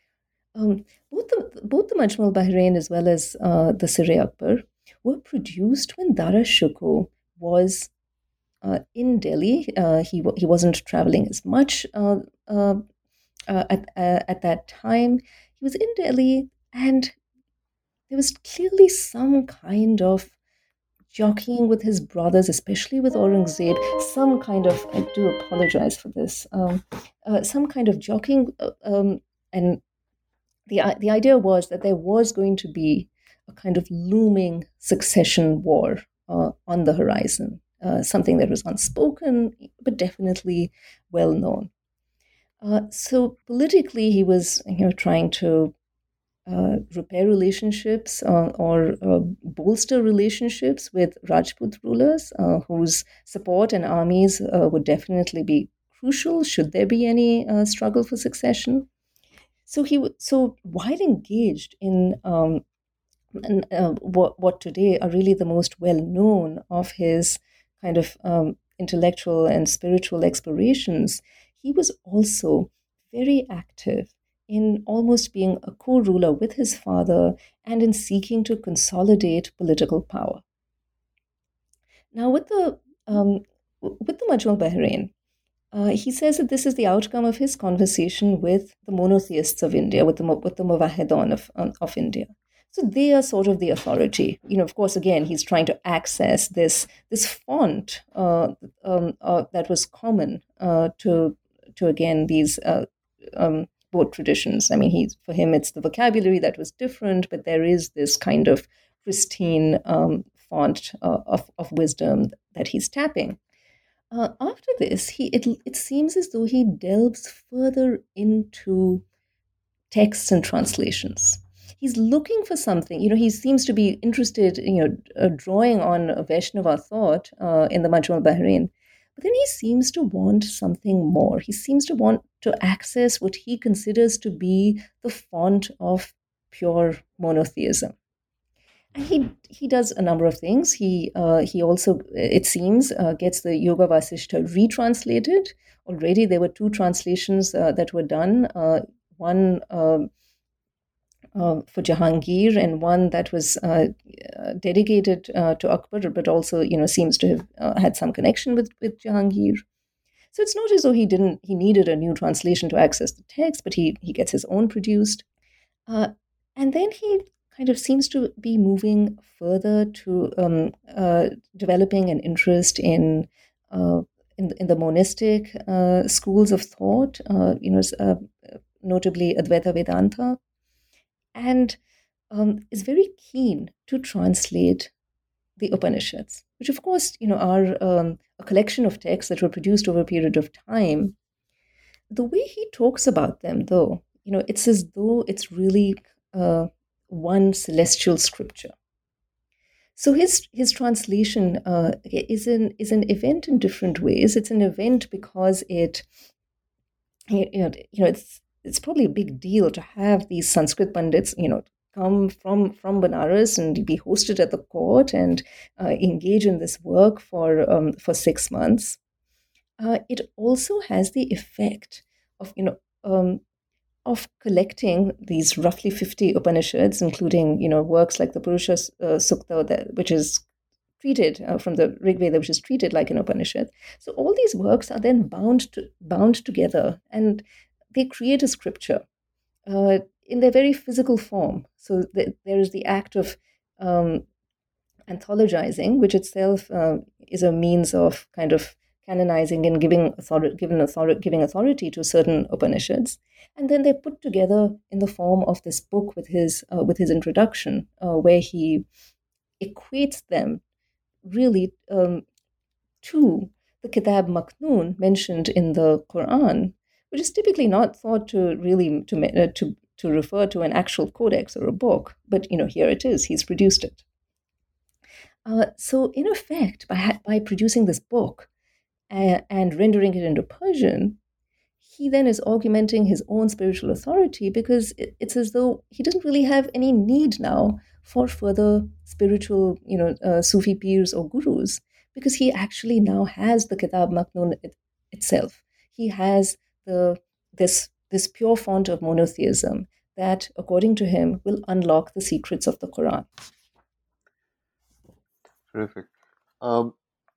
Um, both the both the Majmu al-Bahrain as well as uh, the Sir Akbar were produced when Dara Shuko was uh, in Delhi. Uh, he he wasn't traveling as much uh, uh, uh, at uh, at that time. He was in Delhi, and there was clearly some kind of jockeying with his brothers, especially with Aurangzeb. Some kind of I do apologize for this. Um, uh, some kind of jockeying uh, um, and. The, the idea was that there was going to be a kind of looming succession war uh, on the horizon, uh, something that was unspoken, but definitely well known. Uh, so politically, he was you know, trying to uh, repair relationships uh, or uh, bolster relationships with Rajput rulers, uh, whose support and armies uh, would definitely be crucial should there be any uh, struggle for succession. So he, so while engaged in um, and, uh, what, what today are really the most well-known of his kind of um, intellectual and spiritual explorations, he was also very active in almost being a co-ruler with his father and in seeking to consolidate political power. Now, with the um, with the Majmu al-Bahrain, Uh, he says that this is the outcome of his conversation with the monotheists of India, with the with the Muwahhidun of um, of India. So they are sort of the authority. You know, of course, again, he's trying to access this this font uh, um, uh, that was common uh, to to again these uh, um, both traditions. I mean, he's for him it's the vocabulary that was different, but there is this kind of pristine um, font uh, of of wisdom that he's tapping. Uh, after this, he it, it seems as though he delves further into texts and translations. He's looking for something. You know, he seems to be interested, you know, uh, drawing on Vaishnava thought uh, in the Majmu al-Bahrain. But then he seems to want something more. He seems to want to access what he considers to be the font of pure monotheism. And he he does a number of things. He uh, he also, it seems, uh, gets the Yoga Vasishta retranslated. Already there were two translations uh, that were done. Uh, one uh, uh, for Jahangir and one that was uh, dedicated uh, to Akbar, but also you know seems to have uh, had some connection with with Jahangir. So it's not as though he didn't he needed a new translation to access the text, but he he gets his own produced, uh, and then he kind of seems to be moving further to um, uh, developing an interest in uh, in, in the monistic uh, schools of thought, uh, you know, uh, notably Advaita Vedanta, and um, is very keen to translate the Upanishads, which of course, you know, are um, a collection of texts that were produced over a period of time. The way he talks about them, though, you know, it's as though it's really uh, one celestial scripture. So his his translation uh, is an is an event in different ways. It's an event because it, you know, you know, it's it's probably a big deal to have these Sanskrit Pandits, you know, come from from Benares and be hosted at the court and uh, engage in this work for um, for six months. Uh, it also has the effect of, you know, um, of collecting these roughly fifty Upanishads, including, you know, works like the Purusha uh, Sukta, that, which is treated uh, from the Rig Veda, which is treated like an Upanishad. So all these works are then bound to, bound together, and they create a scripture uh, in their very physical form. So th- there is the act of um, anthologizing, which itself uh, is a means of kind of canonizing and giving authority, giving authority, giving authority to certain Upanishads, and then they're put together in the form of this book with his uh, with his introduction, uh, where he equates them really um, to the Kitab Maknoon mentioned in the Quran, which is typically not thought to really to uh, to to refer to an actual codex or a book, but you know, here it is. He's produced it. Uh, so, in effect, by ha- by producing this book uh, and rendering it into Persian, he then is augmenting his own spiritual authority, because it, it's as though he doesn't really have any need now for further spiritual, you know, uh, Sufi peers or gurus, because he actually now has the Kitab Maknoon it, itself. He has the this this pure font of monotheism that, according to him, will unlock the secrets of the Quran. Terrific. Um,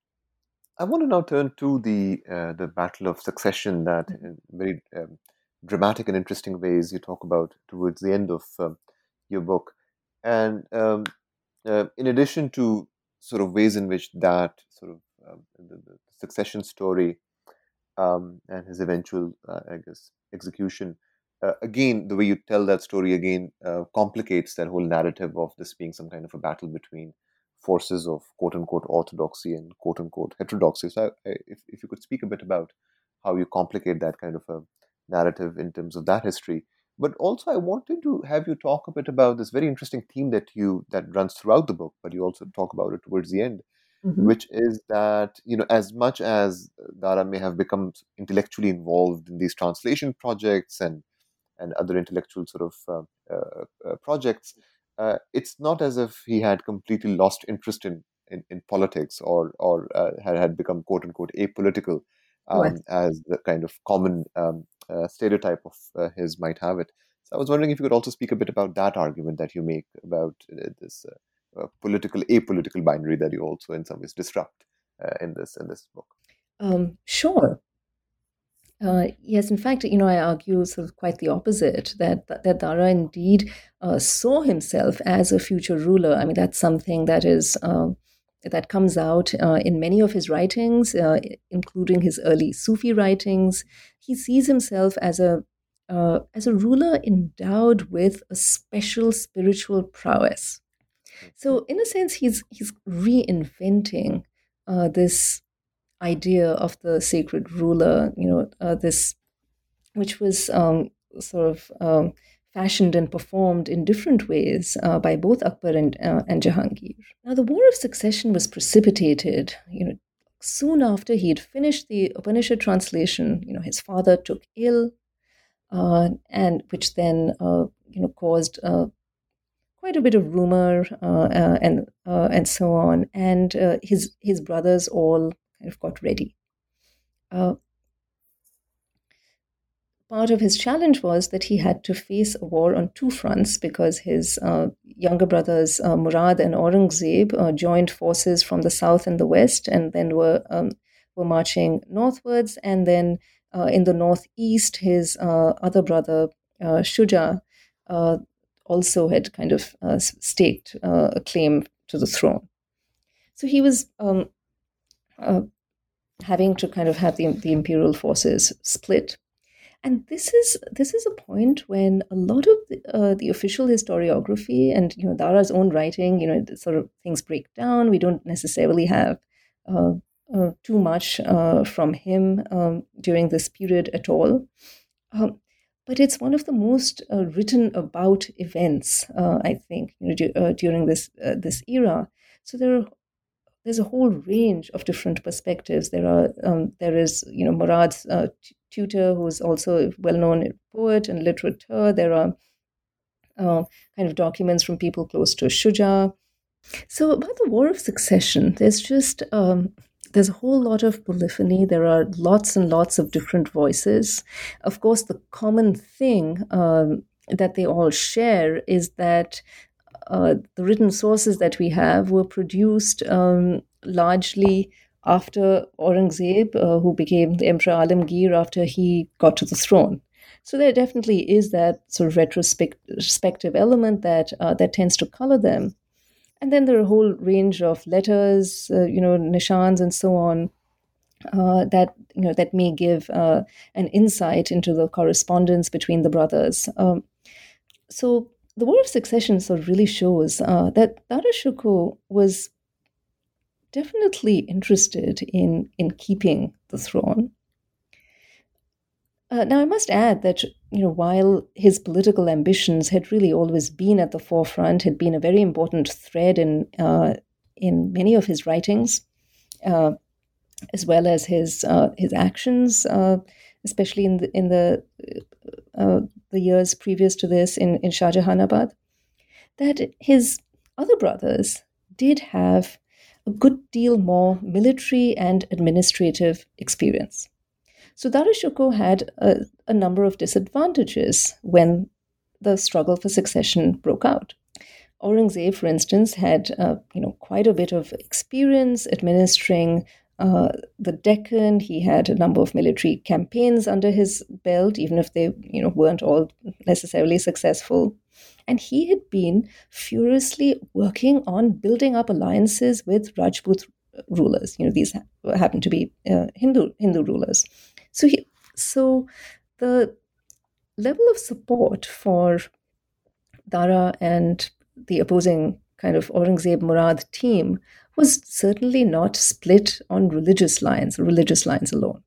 I want to now turn to the uh, the battle of succession that, in very um, dramatic and interesting ways, you talk about towards the end of um, your book. And um, uh, in addition to sort of ways in which that sort of um, the, the succession story um, and his eventual, uh, I guess, execution, uh, again, the way you tell that story again uh, complicates that whole narrative of this being some kind of a battle between forces of quote unquote orthodoxy and quote unquote heterodoxy. So, I, if, if you could speak a bit about how you complicate that kind of a narrative in terms of that history. But also, I wanted to have you talk a bit about this very interesting theme that you that runs throughout the book, but you also talk about it towards the end, Mm-hmm. which is that, you know, as much as Dara may have become intellectually involved in these translation projects and and other intellectual sort of uh, uh, uh, projects, uh, it's not as if he had completely lost interest in in, in politics, or or uh, had, had become quote unquote apolitical, Right. um, as the kind of common um, uh, stereotype of uh, his might have it. So I was wondering if you could also speak a bit about that argument that you make about uh, this uh, uh, political apolitical binary that you also in some ways disrupt uh, in this in this book. Um, sure. Uh, yes, in fact, you know, I argue sort of quite the opposite, that that Dara indeed uh, saw himself as a future ruler. I mean, that's something that is uh, that comes out uh, in many of his writings, uh, including his early Sufi writings. He sees himself as a uh, as a ruler endowed with a special spiritual prowess. So, in a sense, he's he's reinventing uh, this idea of the sacred ruler, you know, uh, this, which was um, sort of um, fashioned and performed in different ways uh, by both Akbar and, uh, and Jahangir. Now, the War of Succession was precipitated, you know, soon after he had finished the Upanishad translation. You know, his father took ill, uh, and which then, uh, you know, caused uh, quite a bit of rumor uh, uh, and uh, and so on. And uh, his his brothers all kind of got ready. Uh, part of his challenge was that he had to face a war on two fronts, because his uh, younger brothers uh, Murad and Aurangzeb uh, joined forces from the south and the west, and then were um, were marching northwards. And then uh, in the northeast, his uh, other brother uh, Shuja uh, also had kind of uh, staked uh, a claim to the throne. So he was um, uh, having to kind of have the, the imperial forces split. And this is this is a point when a lot of the, uh, the official historiography and you know Dara's own writing, you know, sort of things break down. We don't necessarily have uh, uh, too much uh, from him um, during this period at all. Um, but it's one of the most uh, written about events, uh, I think, you know, du- uh, during this uh, this era. So there are there's a whole range of different perspectives. There are um, there is you know Murad's uh, t- tutor, who is also a well-known poet and literature. There are uh, kind of documents from people close to Shuja. So about the War of Succession, there's just um, there's a whole lot of polyphony. There are lots and lots of different voices. Of course, the common thing um, that they all share is that uh, the written sources that we have were produced um, largely after Aurangzeb, uh, who became the Emperor Alamgir after he got to the throne. So there definitely is that sort of retrospective element that uh, that tends to color them. And then there are a whole range of letters, uh, you know, nishans and so on, uh, that you know that may give uh, an insight into the correspondence between the brothers. Um, so the War of Succession sort of really shows uh, that Dara Shikoh was definitely interested in in keeping the throne. Uh, now, I must add that you know while his political ambitions had really always been at the forefront, had been a very important thread in uh, in many of his writings, uh, as well as his uh, his actions, uh, especially in the in the uh, the years previous to this in in Shah Jahanabad, that his other brothers did have a good deal more military and administrative experience. So Dara Shikoh had a, a number of disadvantages when the struggle for succession broke out. Aurangzeb, for instance, had uh, you know quite a bit of experience administering uh, the Deccan. He had a number of military campaigns under his belt, even if they you know weren't all necessarily successful. And he had been furiously working on building up alliances with Rajput rulers. You know, these ha- happen to be uh, Hindu Hindu rulers. So he, so the level of support for Dara and the opposing kind of Aurangzeb Murad team was certainly not split on religious lines, religious lines alone.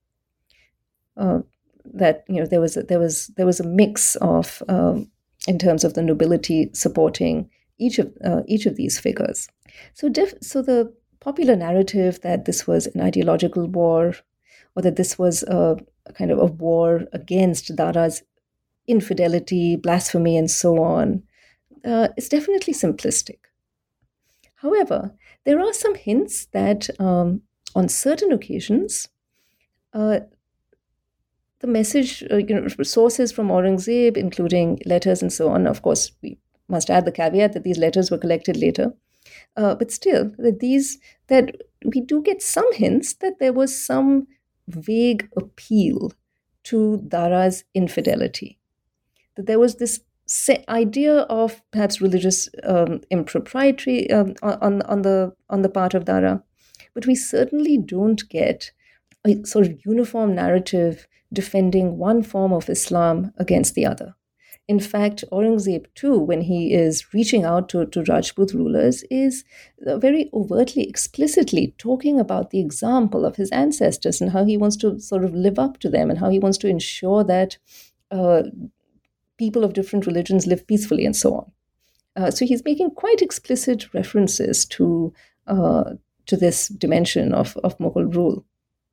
Uh, that you know there was a, there was there was a mix of um, in terms of the nobility supporting each of uh, each of these figures. So def- so the popular narrative that this was an ideological war, or that this was a, a kind of a war against Dara's infidelity, blasphemy, and so on, uh, is definitely simplistic. However, there are some hints that um, on certain occasions, uh, the message, uh, you know, sources from Aurangzeb, including letters and so on. Of course, we must add the caveat that these letters were collected later. Uh, but still, that these that we do get some hints that there was some vague appeal to Dara's infidelity. That there was this idea of perhaps religious um, impropriety um, on on the on the part of Dara, but we certainly don't get a sort of uniform narrative defending one form of Islam against the other. In fact, Aurangzeb too, when he is reaching out to, to Rajput rulers, is very overtly, explicitly talking about the example of his ancestors and how he wants to sort of live up to them and how he wants to ensure that uh, people of different religions live peacefully and so on. Uh, so he's making quite explicit references to uh, to this dimension of, of Mughal rule.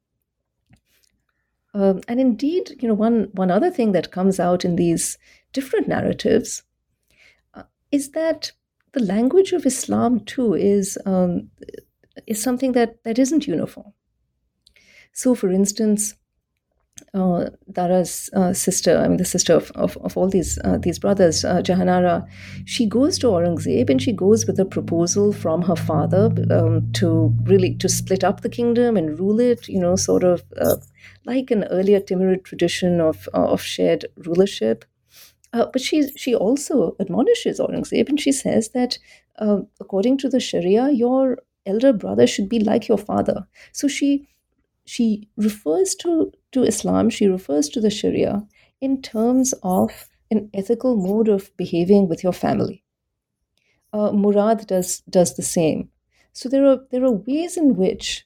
Um, and indeed, you know, one one other thing that comes out in these different narratives uh, is that the language of Islam too is um, is something that that isn't uniform. So, for instance, uh, Dara's uh, sister, I mean, the sister of, of, of all these uh, these brothers, uh, Jahanara, she goes to Aurangzeb and she goes with a proposal from her father um, to really to split up the kingdom and rule it, you know, sort of uh, like an earlier Timurid tradition of uh, of shared rulership. Uh, but she she also admonishes Aurangzeb and she says that uh, according to the Sharia, your elder brother should be like your father. So she she refers to, to Islam, she refers to the Sharia in terms of an ethical mode of behaving with your family. Uh, Murad does does the same. So there are there are ways in which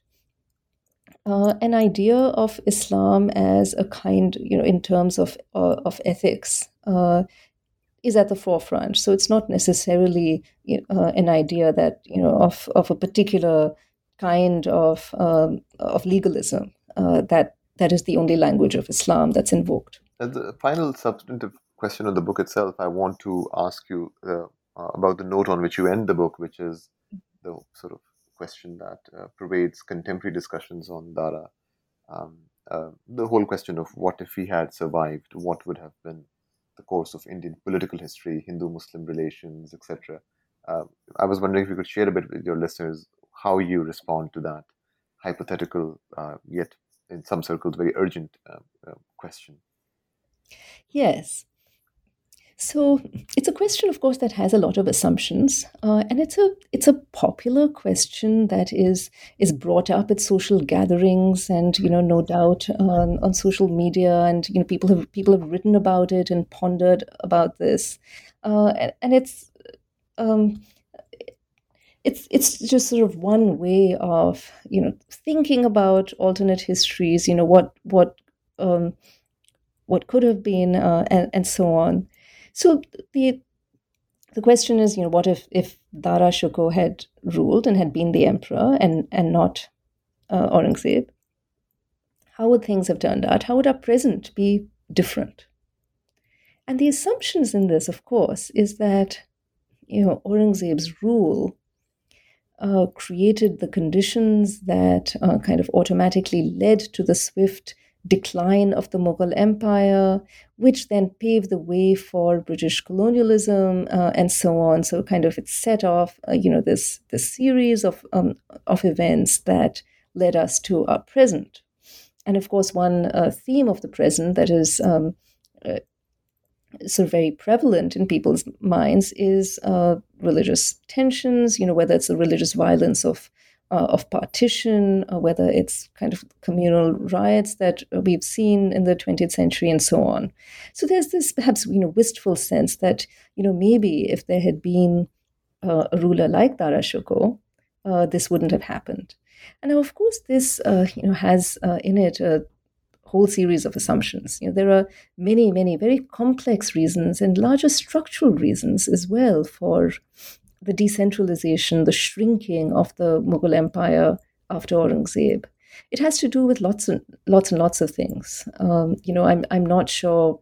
uh, an idea of Islam as a kind, you know, in terms of uh, of ethics, uh, is at the forefront. So it's not necessarily uh, an idea that, you know, of of a particular kind of um, of legalism uh, that that is the only language of Islam that's invoked. As the final substantive question of the book itself, I want to ask you uh, uh, about the note on which you end the book, which is the sort of question that uh, pervades contemporary discussions on Dara. Um, uh, the whole question of what if he had survived, what would have been the course of Indian political history, Hindu-Muslim relations, et cetera. Uh, I was wondering if you could share a bit with your listeners how you respond to that hypothetical, uh, yet in some circles very urgent uh, uh, question. Yes. So it's a question, of course, that has a lot of assumptions, uh, and it's a it's a popular question that is is brought up at social gatherings, and you know, no doubt um, on social media, and you know, people have people have written about it and pondered about this, uh, and, and it's um, it's it's just sort of one way of you know thinking about alternate histories, you know, what what um, what could have been, uh, and and so on. So the the question is, you know, what if if Dara Shikoh had ruled and had been the emperor and and not uh, Aurangzeb? How would things have turned out? How would our present be different? And the assumptions in this, of course, is that you know Aurangzeb's rule uh, created the conditions that uh, kind of automatically led to the swift decline of the Mughal Empire, which then paved the way for British colonialism uh, and so on. So kind of it set off, uh, you know, this this series of um, of events that led us to our present. And of course, one uh, theme of the present that is um, uh, sort of very prevalent in people's minds is uh, religious tensions. You know, whether it's the religious violence of Uh, of partition, or whether it's kind of communal riots that we've seen in the twentieth century, and so on. So there's this perhaps you know wistful sense that you know maybe if there had been uh, a ruler like Dara Shikoh, uh, this wouldn't have happened. And now, of course, this uh, you know has uh, in it a whole series of assumptions. You know, there are many, many very complex reasons and larger structural reasons as well for the decentralization, the shrinking of the Mughal Empire after Aurangzeb. It has to do with lots and lots and lots of things. Um, you know, I'm I'm not sure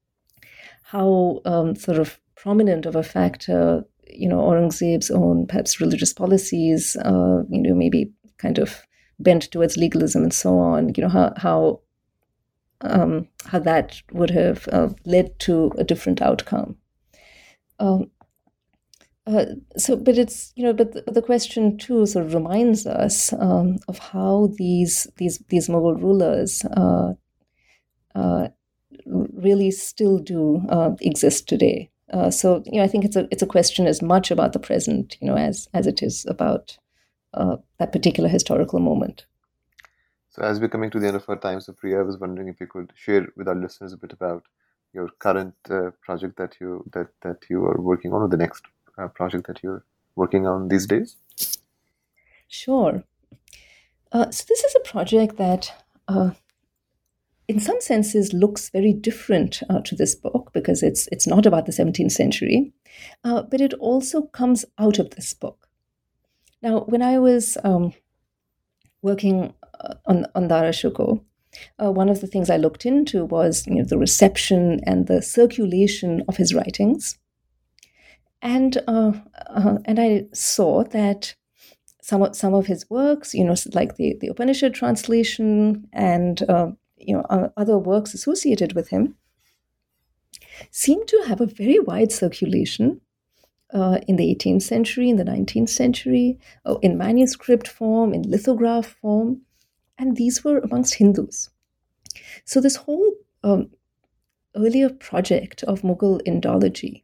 how um, sort of prominent of a factor, you know, Aurangzeb's own perhaps religious policies, uh, you know, maybe kind of bent towards legalism and so on. You know, how how um, how that would have uh, led to a different outcome. Um, Uh, so, but it's you know, but the, the question too sort of reminds us um, of how these these these Mughal rulers uh, uh, really still do uh, exist today. Uh, so, you know, I think it's a it's a question as much about the present, you know, as as it is about uh, that particular historical moment. So, as we're coming to the end of our time, Supriya, I was wondering if you could share with our listeners a bit about your current uh, project that you that that you are working on, or the next Uh, project that you're working on these days? Sure. Uh, so this is a project that, uh, in some senses, looks very different uh, to this book because it's it's not about the seventeenth century, uh, but it also comes out of this book. Now, when I was um, working on on Dara Shikoh, uh, one of the things I looked into was you know the reception and the circulation of his writings. And uh, uh, and I saw that some of, some of his works, you know, like the, the Upanishad translation and uh, you know uh, other works associated with him, seem to have a very wide circulation uh, in the eighteenth century, in the nineteenth century, uh, in manuscript form, in lithograph form, and these were amongst Hindus. So this whole um, earlier project of Mughal Indology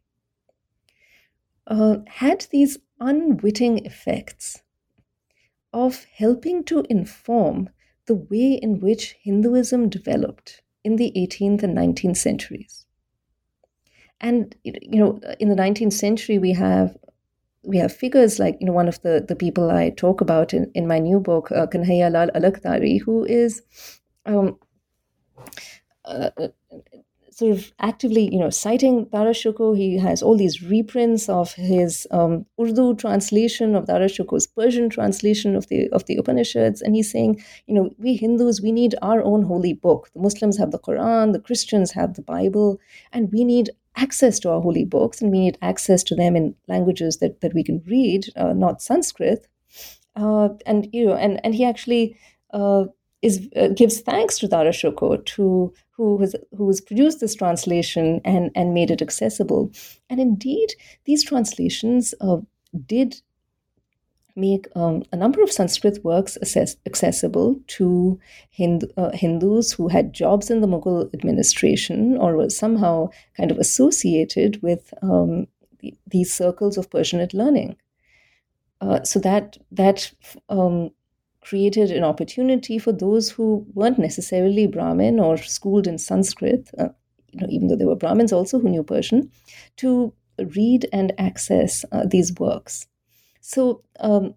Uh, had these unwitting effects of helping to inform the way in which Hinduism developed in the eighteenth and nineteenth centuries. And, you know, in the nineteenth century, we have we have figures like, you know, one of the, the people I talk about in, in my new book, uh, Kanhaiya Lal Alakdari, who is um, uh, sort of actively, you know, citing Dara Shikoh. He has all these reprints of his um, Urdu translation of Dara Shikoh's Persian translation of the of the Upanishads, and he's saying, you know, we Hindus, we need our own holy book. The Muslims have the Quran, the Christians have the Bible, and we need access to our holy books, and we need access to them in languages that, that we can read, uh, not Sanskrit. Uh, and you know, and and he actually uh, is uh, gives thanks to Dara Shikoh to who has who has produced this translation and and made it accessible. And indeed, these translations uh, did make um, a number of Sanskrit works access- accessible to Hindu, uh, Hindus who had jobs in the Mughal administration or were somehow kind of associated with um, the, these circles of Persianate learning. Uh, so that that um, created an opportunity for those who weren't necessarily Brahmin or schooled in Sanskrit, uh, you know, even though there were Brahmins also who knew Persian, to read and access uh, these works. So, um,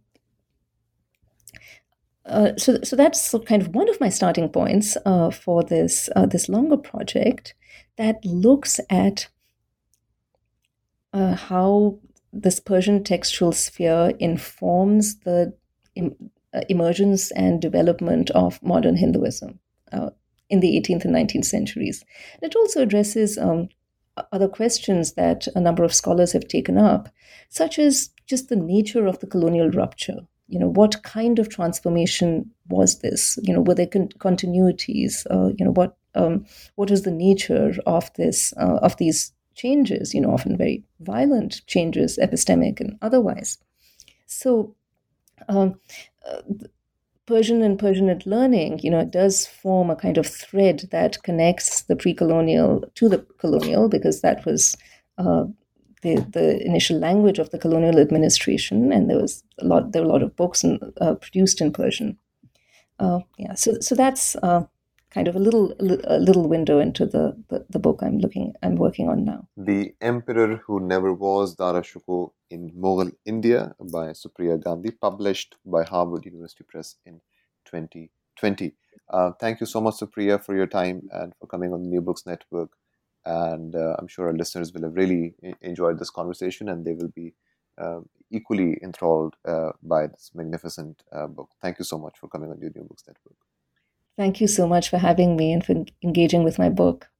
uh, so, so that's kind of one of my starting points uh, for this uh, this longer project that looks at uh, how this Persian textual sphere informs the em- uh, emergence and development of modern Hinduism uh, in the eighteenth and nineteenth centuries. And it also addresses um, other questions that a number of scholars have taken up, such as just the nature of the colonial rupture. You know, what kind of transformation was this? You know, were there con- continuities? Uh, you know, what um, what is the nature of this uh, of these changes? You know, often very violent changes, epistemic and otherwise. So, um, uh, Persian and Persianate learning, you know, does form a kind of thread that connects the pre-colonial to the colonial, because that was uh, the the initial language of the colonial administration, and there was a lot there were a lot of books and, uh, produced in Persian. Uh, yeah, so so that's uh, kind of a little a little window into the, the the book I'm looking I'm working on now. The Emperor Who Never Was, Dara Shikoh in Mughal India by Supriya Gandhi, published by Harvard University Press in twenty twenty. Uh, thank you so much, Supriya, for your time and for coming on the New Books Network. And uh, I'm sure our listeners will have really enjoyed this conversation, and they will be uh, equally enthralled uh, by this magnificent uh, book. Thank you so much for coming on the New Books Network. Thank you so much for having me and for engaging with my book.